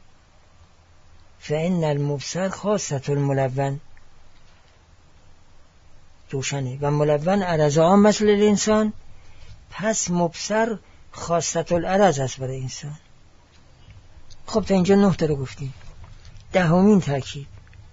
فإن المبصر خاصة الملون، روشنه. و ملون عرض عام مثل الانسان، پس مبصر خاصة العرض است برای انسان. خب تا اینجا 9 تا رو گفتیم. 10مین ترکیب.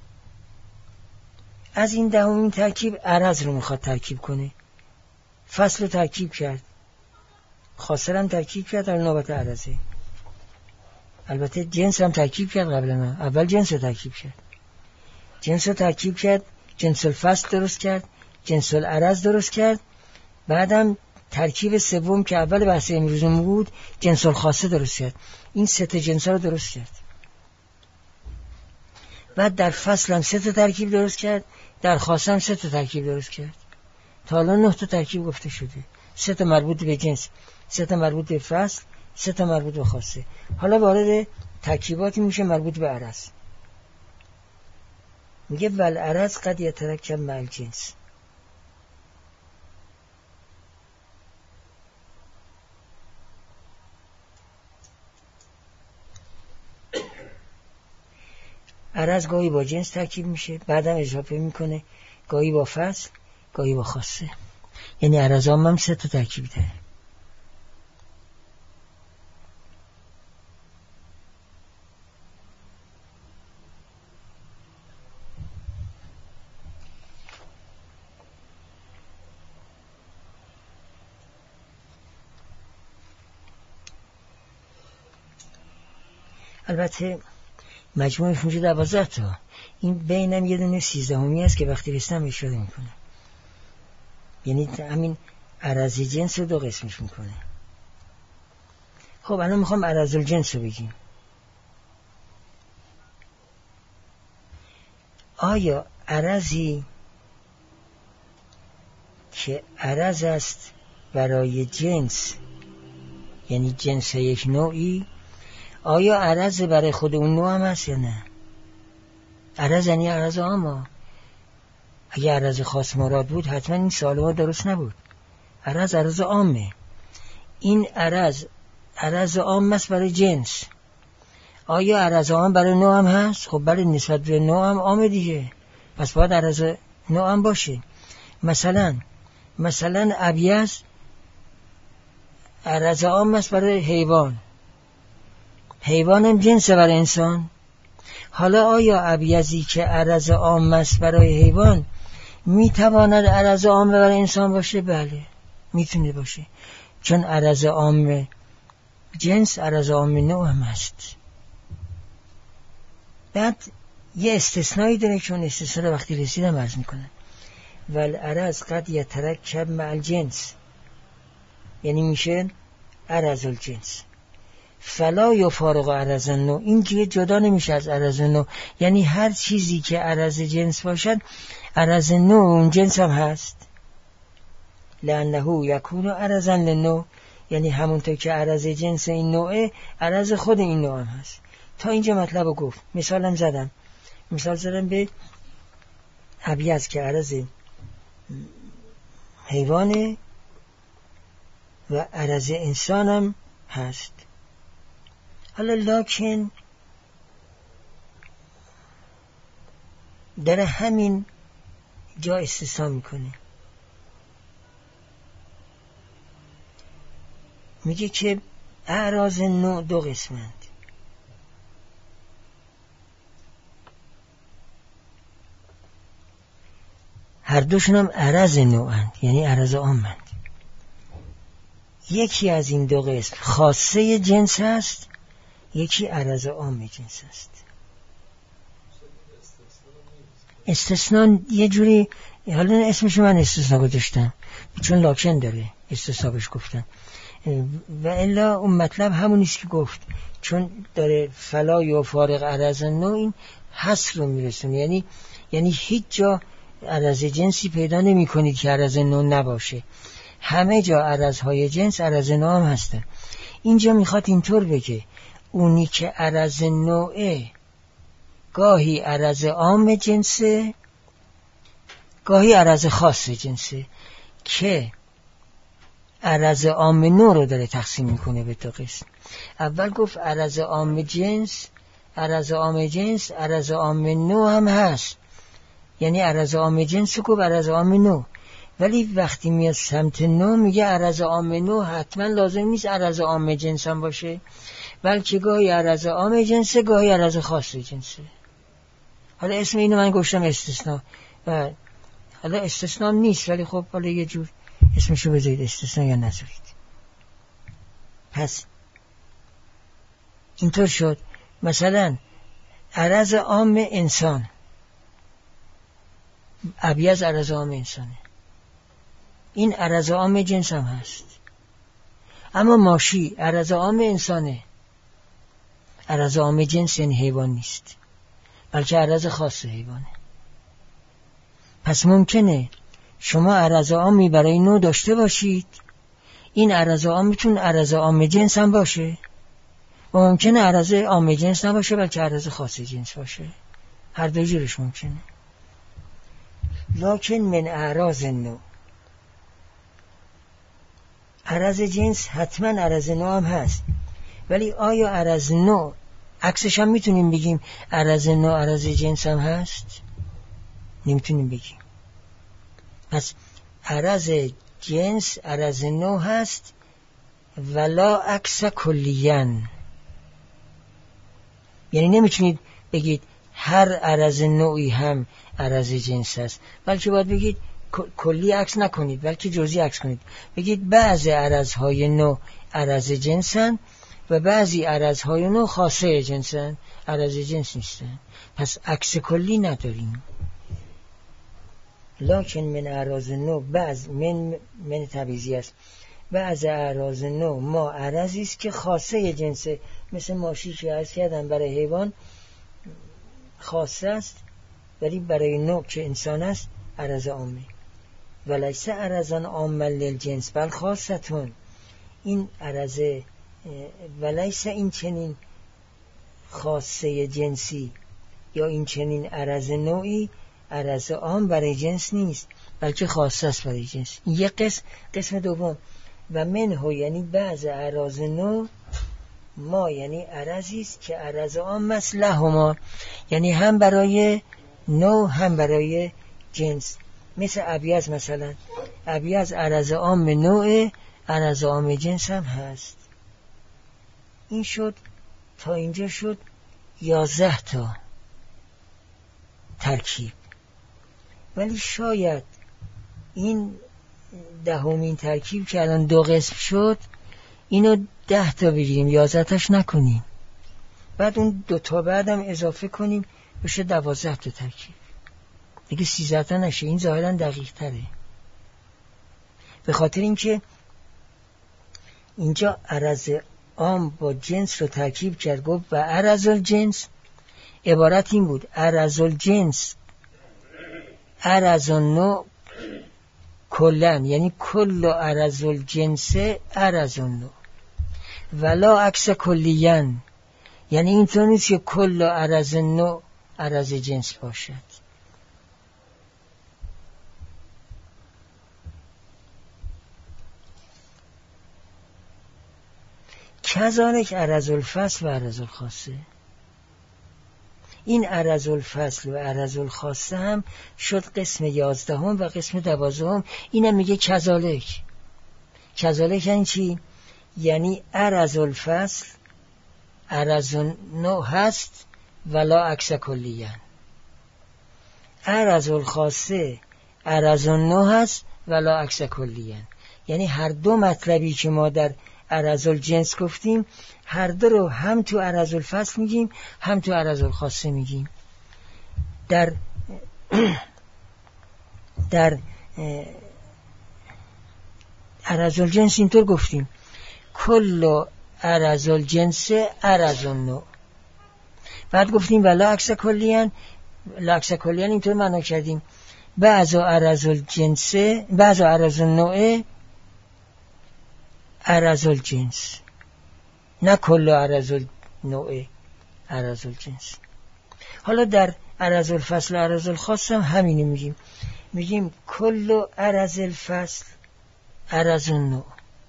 از این 10مین ترکیب عرض رو میخواد ترکیب کنه. فصل رو ترکیب کرد، خاصه هم ترکیب کرد، در نوبت عرضه. البته جنس هم ترکیب کرد قبل ما. اول جنس رو ترکیب کرد، جنس رو ترکیب کرد، جنس الفصل درست کرد، جنس العرض درست کرد. بعدم ترکیب سوم که اول بحث امروزمون بود، جنس الخاصه درست کرد. این 3 تا جنس رو درست کرد. بعد در فصل هم 3 تا ترکیب درست کرد، در خاصه هم 3 تا ترکیب درست کرد. تا حالا 9 تا ترکیب گفته شده. 3 تا مربوط به جنس، 3 تا مربوط به فصل، 3 تا مربوط به خاصه. حالا وارد ترکیباتی میشه مربوط به عرض. میگه والعرض قد یترکب مع الجنس. عرض گاهی با جنس ترکیب میشه، بعدم اضافه میکنه گاهی با فصل، گاهی با خاصه. یعنی عرض عام هم 3 تا ترکیب داره. البته مجموعش میشه 12 تا. این بینم یه دونه 13می هست که وقتی رسیدم اشاره میکنه. یعنی همین عرض جنس رو 2 قسمش میکنه. خب الان میخوام عرض الجنس رو بگیم. آیا عرضی که عرض است برای جنس، یعنی جنس یک نوعی، آیا عرض برای خود اون نوع هم هست یا نه؟ عرض یعنی عرض عام. اگه عرض خاص مراد بود حتما این سوال درست نبود. عرض عامه. این عرض عام است برای جنس. آیا عرض عام برای نوع هم هست؟ خب بله، نسبت به نوع هم عامه دیگه، پس باید عرض نوع هم باشه. مثلا ابیض عرض عام است برای حیوان. حیوان هم جنس برای انسان. حالا آیا ابیضی که عرض عام است برای حیوان میتواند عرض عام برای انسان باشه؟ بله میتونه باشه، چون عرض عام جنس عرض عام نوع هم هست. بعد یه استثنایی داره که اون استثنا رو وقتی رسیدم عرض میکنم. والعرض قد یترکب مع الجنس، یعنی میشه عرض الجنس. فلا یفارق عرض النوع، این دیگه جدا نمیشه از عرض النوع. یعنی هر چیزی که عرض جنس باشد عرض نوع اون جنس هم هست. لانه یکون عرضا للنوع، یعنی همونطور که عرض جنس این نوعه عرض خود این نوع هم هست. تا اینجا مطلب رو گفت. مثال زدم به ابیض که عرض حیوانه و عرض انسان هم هست. حالا لکن در همین جا استثنا میکنه، میگه که اعراض نوع 2 قسمند. هر دوشون هم عرض نوعند، یعنی عرض عامند. یکی از این 2 قسم خاصه جنس است، یکی عرض عام جنس است. استثناء یه جوری، حالا اسمش من استثناء گذاشتم چون لاکن داره استثناء بهش گفتم، و الا اون مطلب همونیست که گفت، چون داره فلا یا فارق عرض نوع، این حصر رو میرسونه. یعنی هیچ جا عرض جنسی پیدا نمی کنید که عرض نوع نباشه. همه جا عرضهای جنس عرض نوع هم هستن. اینجا میخواد اینطور بگه اونی که عرض نوعه گاهی عرض عام جنسه، گاهی عرض خاص جنسه، که عرض عام نوع رو داره تقسیم میکنه به دو قسم. اول گفت عرض عام جنس، عرض عام جنس، عرض عام نوع هم هست، یعنی عرض عام جنس رو گفت عرض عام نوع، ولی وقتی میاد سمت نوع میگه عرض عام نوع حتما لازم نیست عرض عام جنس هم باشه، بلکه گاهی عرض عام جنسه، گاهی عرض خاص جنسه. حالا اسم اینو من گفتم استثناء، و حالا استثناء نیست، ولی خب حالا یه جور اسمشو بذارید استثناء یا نذارید. پس اینطور شد مثلا عرض عام انسان ابیض عرض عام انسانه، این عرض عام جنس هم هست. اما ماشی عرض عام انسانه، عرض عام جنس یعنی حیوان نیست، بلکه عرض خاص حیوانه. پس ممکنه شما عرض عامی برای نوع داشته باشید، این عرض عام میتونه عرض عام جنس هم باشه، و ممکنه عرض عام جنس نباشه بلکه عرض خاص جنس باشه، هر دو جورش ممکنه. لکن من اعراض نوع، عرض جنس حتما عرض نوع هم هست، ولی آیا عرض نوع عکسش هم میتونیم بگیم عرض نوع عرض جنس هم هست؟ نمیتونیم بگیم. پس عرض جنس عرض نوع هست ولا عکس کلیاً، یعنی نمیتونید بگید هر عرض نوعی هم عرض جنس هست، بلکه باید بگید کلی عکس نکنید بلکه جزئی عکس کنید، بگید بعضی عرضهای نوع عرض جنسن و بعضی عرضهای نوع خاصه جنسن، عرض جنس نیستن. پس عکس کلی نداریم. لکن من اعراض نوع بعض من تبعیضی است، بعض اعراض نوع ما عرضی است که خاصه جنسه، مثل ماشی که عرض کردم برای حیوان خاصه است، ولی برای نوع که انسان است عرض عامه. ولیس عرضا عاما للجنس بل خاصتون، این عرض ولیس این چنین خاصه جنسی یا این چنین عرض نوعی عرض عام برای جنس نیست بلکه خاصه است برای جنس. یک قسم دوم و منه یعنی بعض اعراض نوع ما یعنی عرضی است که عرض عام مثل هما، یعنی هم برای نوع هم برای جنس. مثل ابیض، مثلا ابیض عرض عام نوع، عرض عام جنس هم هست. این شد تا اینجا شد 11 تا ترکیب، ولی شاید این 10مین ترکیب که الان 2 قسم شد اینو 10 تا بگیریم 11 تاش نکنیم، بعد اون 2 تا بعدم اضافه کنیم بشه 12 تا ترکیب، دیگه 13 تا نشه. این ظاهرا دقیق تره، به خاطر اینکه اینجا عرض عام با جنس رو ترکیب کرد، گفت و عرض الجنس، عبارت این بود عرض الجنس عرض النوع کلن، یعنی کل عرض الجنس عرض النوع، ولا عکس کلیاً، یعنی اینطور نیست که کل عرض النوع عرض جنس باشد. کذالک عرض الفصل و عرض الخاصه، این عرض الفصل و عرض الخاصه هم شد قسم 11 و قسم 12. اینم میگه کذالک. کذالک یعنی چی؟ یعنی عرض الفصل عرض نوع هست ولا عکس کلیاً، عرض الخاصه عرض نوع هست ولا عکس کلیاً، یعنی هر دو مطلبی که ما در عرض الجنس گفتیم هر دو رو هم تو عرض الفصل میگیم هم تو عرض الخاصه میگیم. در عرض الجنس اینطور گفتیم کل عرض الجنس عرض النوع، بعد گفتیم ولا عکس کلیاً، لا عکس کلیاً اینطور معنا کردیم بعض عرض الجنس بعض عرض النوع عرض الجنس، نه کل عرض نوع عرض الجنس. حالا در عرض الفصل و عرض الخاص هم همینی میگیم کل عرض الفصل عرض النوع.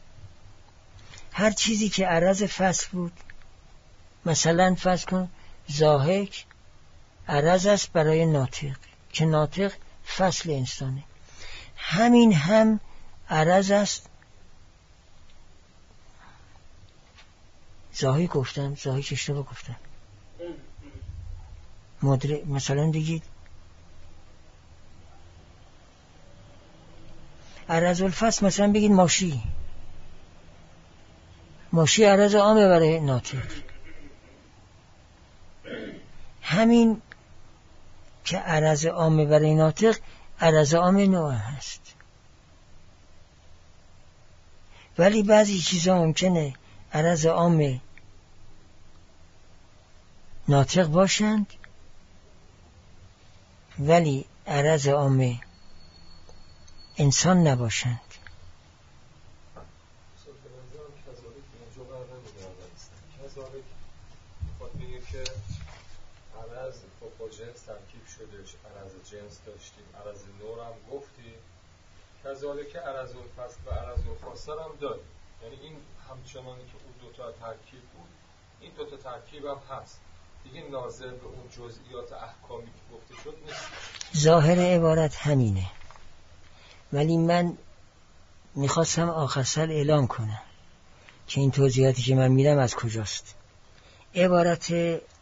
هر چیزی که عرض فصل بود، مثلا فرض کن ضاحک عرض است برای ناطق که ناطق فصل انسانه، همین هم عرض است. ضاحک گفتم، ضاحک اشتباه گفتم. مثلا دیگه عرض الفصل مثلا بگید ماشی عرض عامه برای ناطق. همین که عرض عامه برای ناطق عرض عامه نوع هست. ولی بعضی چیزا ممکنه عرض عامه ناطق باشند ولی عرض عامه انسان نباشند.
جنس داشتیم، عرض نور هم گفتیم، کذالک عرض الفصل و عرض الخاصه هم داریم. یعنی این همچنانی که اون دوتا ترکیب بود، این دوتا ترکیب هم هست دیگه، ناظر به اون جزئیات احکامی که گفته شد نیست.
ظاهر عبارت همینه، ولی من میخواستم آخر سر اعلام کنم که این توضیحاتی که من میدم از کجاست. عبارت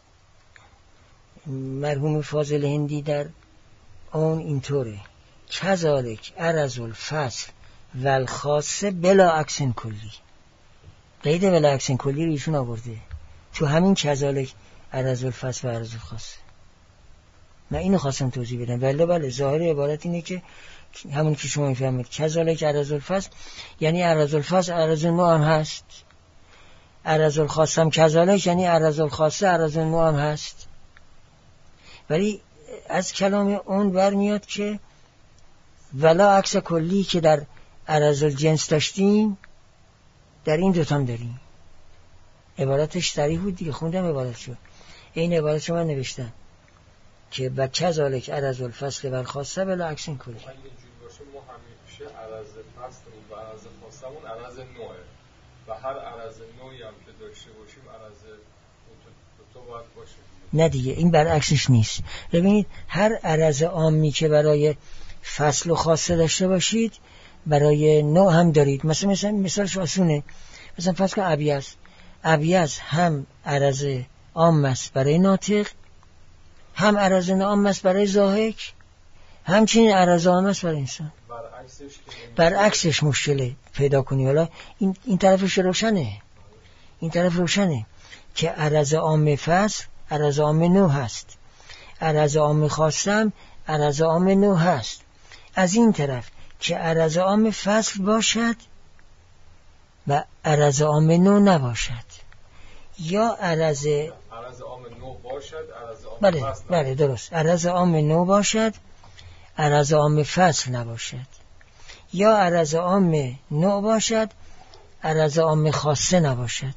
مرحوم فاضل هندی در اون اینطوره: کذالک عرض الفصل و الخاصه بلا عکس کلی. قید بلا عکس کلی رو ایشون آورده تو همین کذالک عرض الفصل و عرض الخاصه. من اینو خواستم توضیح بدم. بله ظاهر عبارت اینه که همون که شما میفهمید کذالک عرض الفصل یعنی عرض الفصل عرض النوع هم هست، عرض الخاصه هم کذالک یعنی عرض الخاصه عرض النوع هم هست. ولی از کلام اون برمیاد که ولا عکس کلی که در عرض الجنس داشتیم در این دوتا هم داریم. عبارتش صریح بود دیگه، خوندم عبارتشو. این عبارتشو من نوشتم که و کذالک عرض الفصل و الخاصه بلا عکس کلی.
اگه اینجوری باشه ما همیشه عرض فصل و عرض خاصمون عرض نوعه و هر عرض نوعی هم که داشته باشیم عرض تو باید باشه.
نه دیگه، این برعکسش نیست. ببینید هر عرض عامی که برای فصل و خاصه داشته باشید برای نوع هم دارید. مثالش آسونه. مثلا فرض کن ابیض هم عرض عام است برای ناطق، هم عرض عام است برای ضاحک، همچنین عرض عام است برای انسان. برعکسش مشکله پیدا کنی. حالا این طرفش روشنه، این طرف روشنه که عرض عام فصل عرض عام نوع هست، عرض عام خاصم عرض عام نوع هست. از این طرف که عرض عام فصل باشد و عرض عام نوع نباشد، یا عرض
عام نوع باشد عرض عام فصل
بله درست، عرض عام نوع باشد عرض عام فصل نباشد، یا عرض عام نوع باشد عرض عام خاصه نباشد.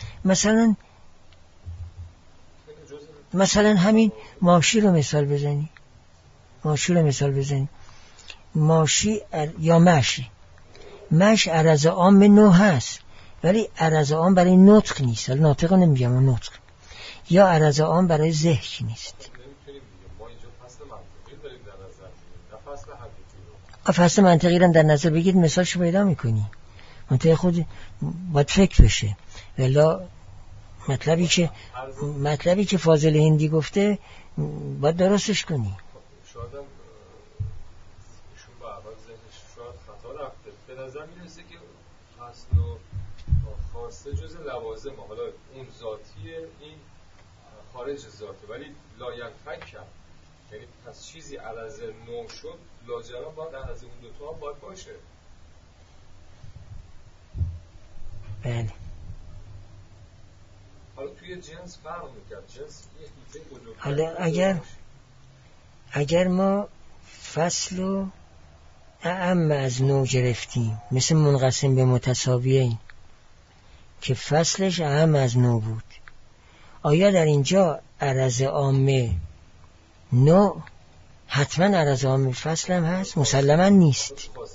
مثلا همین ماشی رو مثال بزنی، ماشی یا مش عرض عام نوع هست ولی عرض عام برای نطق نیست. حالا ناطق نمیگم، نطق. یا عرض عام برای ذهن نیست. فصل منطقی رو در نظر بگید، مثالشو پیدا میکنی. منطقه خود باید فکر بشه. ولی مطلبی که فاضل هندی گفته باید درستش کنی.
شاید ایشون به اول ذهنش شاید خطا رفته. به نظر میرسه که فصل و خاصه جز لوازم، حالا اون ذاتیه این خارج ذاته ولی لاینفک کرد. یعنی پس چیزی عرض نوع شد لاجرم باید عرض اون دوتا هم باید باشه.
بله.
حالا توی جنس فرق میکرد. جنس یه هیته بزرگ.
حالا اگر ما فصل و اعم از نوع گرفتیم، مثل منقسم به متساویین که فصلش اعم از نوع بود، آیا در اینجا عرض عام نوع حتما عرض عام فصل هم هست؟ مسلما نیست.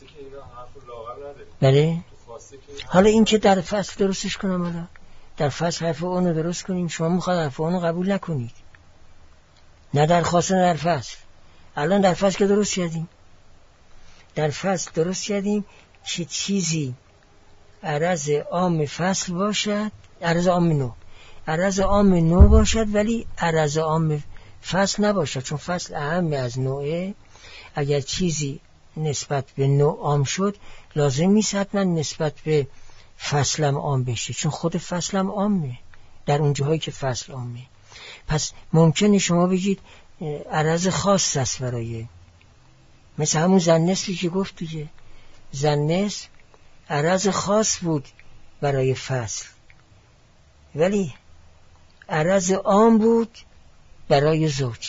بله. حالا این که در فصل درستش کنم، حالا در فصل حرف اونو درست کنیم، شما میخواد حرف اونو قبول نکنید، نه در خاصه نه در فصل. الان در فصل که درست کردیم، در فصل درست کردیم که چیزی عرض عام فصل باشد، عرض عام نوع، عرض عام نوع باشد ولی عرض عام فصل نباشد، چون فصل اهم از نوعه. اگر چیزی نسبت به نوع عام شد، لازم نیست حتما نسبت به فصلم عام بشه، چون خود فصلم عامه در اون جاهایی که فصل عامه. پس ممکنه شما بگید عرض خاص است برای، مثل همون زننسبی که گفت دیگه، زننسب عرض خاص بود برای فصل ولی عرض عام بود برای زوج.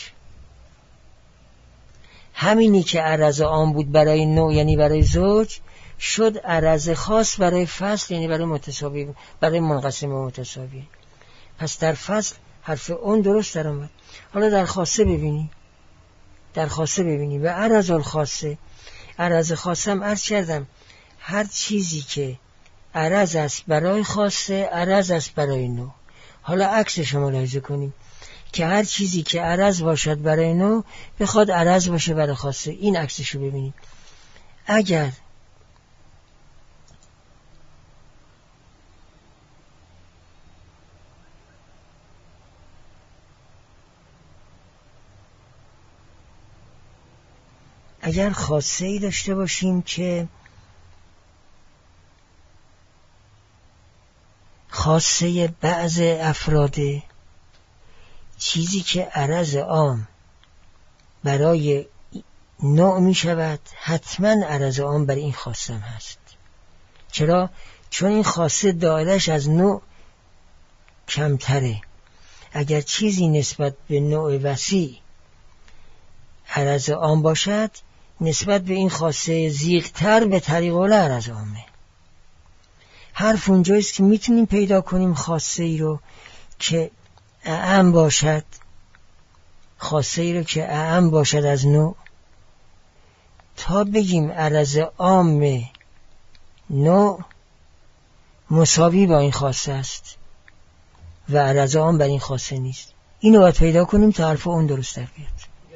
همینی که عرض عام بود برای نوع یعنی برای زوج، شد عرض خاص برای فصل یعنی برای متساوی، برای منقسم و متساوی. پس در فصل حرف اون درست در آمد. حالا در خاصه ببینیم، در خاصه ببینیم و عرض الخاصه، عرض خاصه هم عرض کردم هر چیزی که عرض است برای خاصه عرض است برای نوع. حالا عکسش رو ملاحظه کنیم که هر چیزی که عرض باشد برای نوع بخواد عرض باشه برای خاصه. این عکسش رو ببینیم. اگر خاصه ای داشته باشیم که خاصه بعض افراده، چیزی که عرض عام برای نوع می شود حتما عرض عام برای این خاصه هم هست. چرا؟ چون این خاصه دایرش از نوع کمتره. اگر چیزی نسبت به نوع وسیع عرض عام باشد، نسبت به این خاصه زیغ‌تر به طریق اول عرض عامه. حرف اونجاییست که میتونیم پیدا کنیم خاصه ای رو که اعم باشد، خاصه ای رو که اعم باشد از نوع، تا بگیم عرض عام نوع مساوی با این خاصه است و عرض عام بر این خاصه نیست. اینو باید پیدا کنیم تا حرف اون درست در بیاد.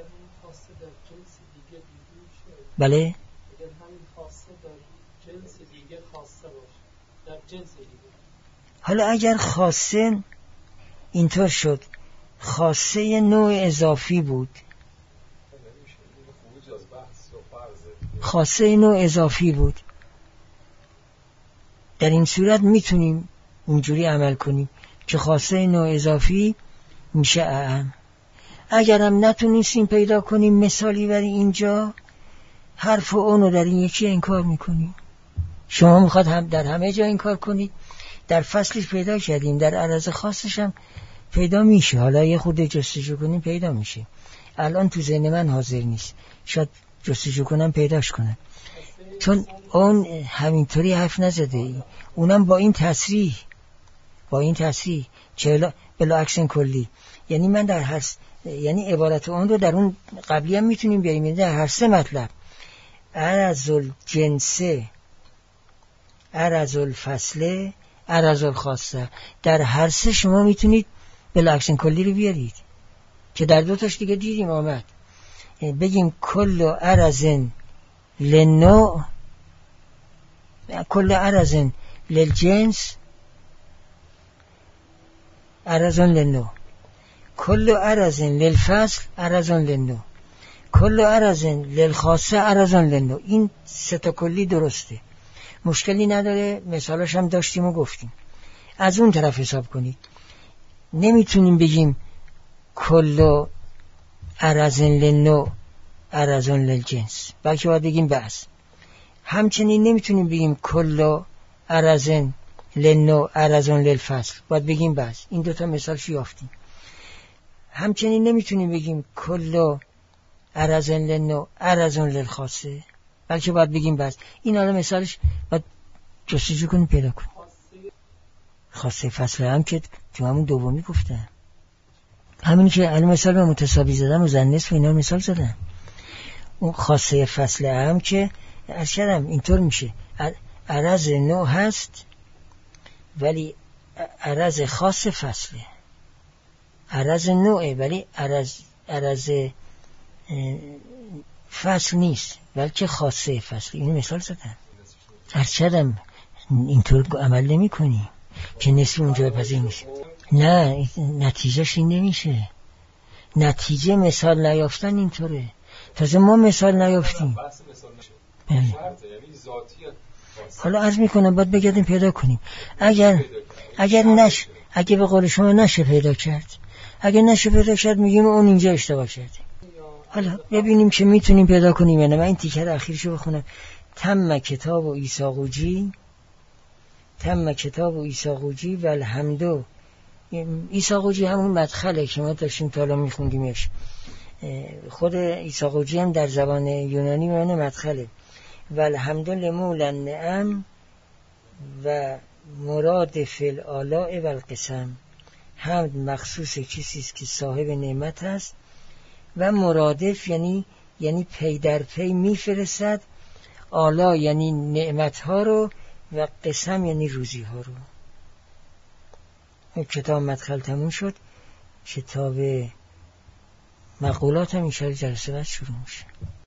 بله؟
اگر همین خاصه در جنس دیگه خاصه باشه، در جنس دیگه.
حالا اگر خاصه اینطور شد، خاصه نوع اضافی بود، خاصه نوع اضافی بود، در این صورت میتونیم اونجوری عمل کنیم که خاصه نوع اضافی میشه اعم. اگرم نتونستیم پیدا کنیم مثالی برای اینجا، حرف اونو در این یکی انکار میکنیم. شما میخواد هم در همه جا انکار کنید. در فصلش پیدا کردیم، در عرض خاصش هم پیدا میشه. حالا یه خود جستجو کنیم پیدا میشه. الان تو ذهن من حاضر نیست، شاید جستجو کنم پیداش کنم، چون اون همینطوری حرف نزده ای. اونم با این تصریح، چه بلاعکس کلی. یعنی من در هر یعنی عبارت اون رو در اون قبلی هم میتونیم بیاریم. در هر سه مطلب، عرض الجنسه، عرض الفصله، عرض الخاصه، در هر سه شما میتونید بلاعکس کلی رو بیارید که در دو تاش دیگه دیدیم آمد. بگیم کل عرض للنوع، کل عرض للجنس عرض للنوع، کل عرض للفصل عرض للنوع، کل عرض للخاصه عرض للنوع. این سه تا کلی درسته، مشکلی نداره. مثالاش هم داشتیم و گفتیم. از اون طرف حساب کنید. نمیتونیم بگیم کل عرض للنوع عرض للجنس، بلکه باید بگیم بس. همچنین نمیتونیم بگیم کل عرض للنوع عرض للفصل، باید بگیم بس. این دوتا مثالش یافتیم. همچنین نمیتونیم بگیم کل عرض للنوع عرض للخاصه، بلکه باید بگیم بس. این حالا مثالش باید جستجو کنیم پیدا کنیم. خاصه فصل هم که تو همون دومی گفتم. همین که الان مثال به متساوی زدم و زنس و اینا مثال زدم. اون خاصه فصل هم که ارشدم اینطور میشه، عرض نوع هست ولی عرض خاص فصله، عرض نوعه ولی عرض فصل نیست بلکه خاصه فصل. اینو مثال زدم. ارشدم اینطور عمل نمی کنی که نصف اونجا بپذیر میشه. نه نتیجهش این نمیشه. نتیجه مثال نیافتن اینطوره. تازه ما مثال نیافتیم. حالا عرض میکنم باید بگردیم پیدا کنیم. اگه به قول شما نشه پیدا کرد، اگه نشه پیدا کرد میگیم اون اینجا اشتباه کرده. حالا ببینیم که میتونیم پیدا کنیم یا نه. من این تیکر اخیرشو بخونم. تم کتاب و ایساقوجی و الحمدو. ایساقوجی همون مدخله که ما داشتیم تا الان میخوندیمش. خود ایساقوجی هم در زبان یونانی معنی مدخله. و الحمدو لمولا نعم و مراد فی آلاء و القسم. حمد مخصوص کسی است که صاحب نعمت است و مرادف یعنی پی در پی میفرستد، آلا یعنی نعمت ها رو و قسم یعنی روزی ها رو. کتاب مدخل تموم شد. کتاب مقولات هم این جلسه بعد شروع میشه.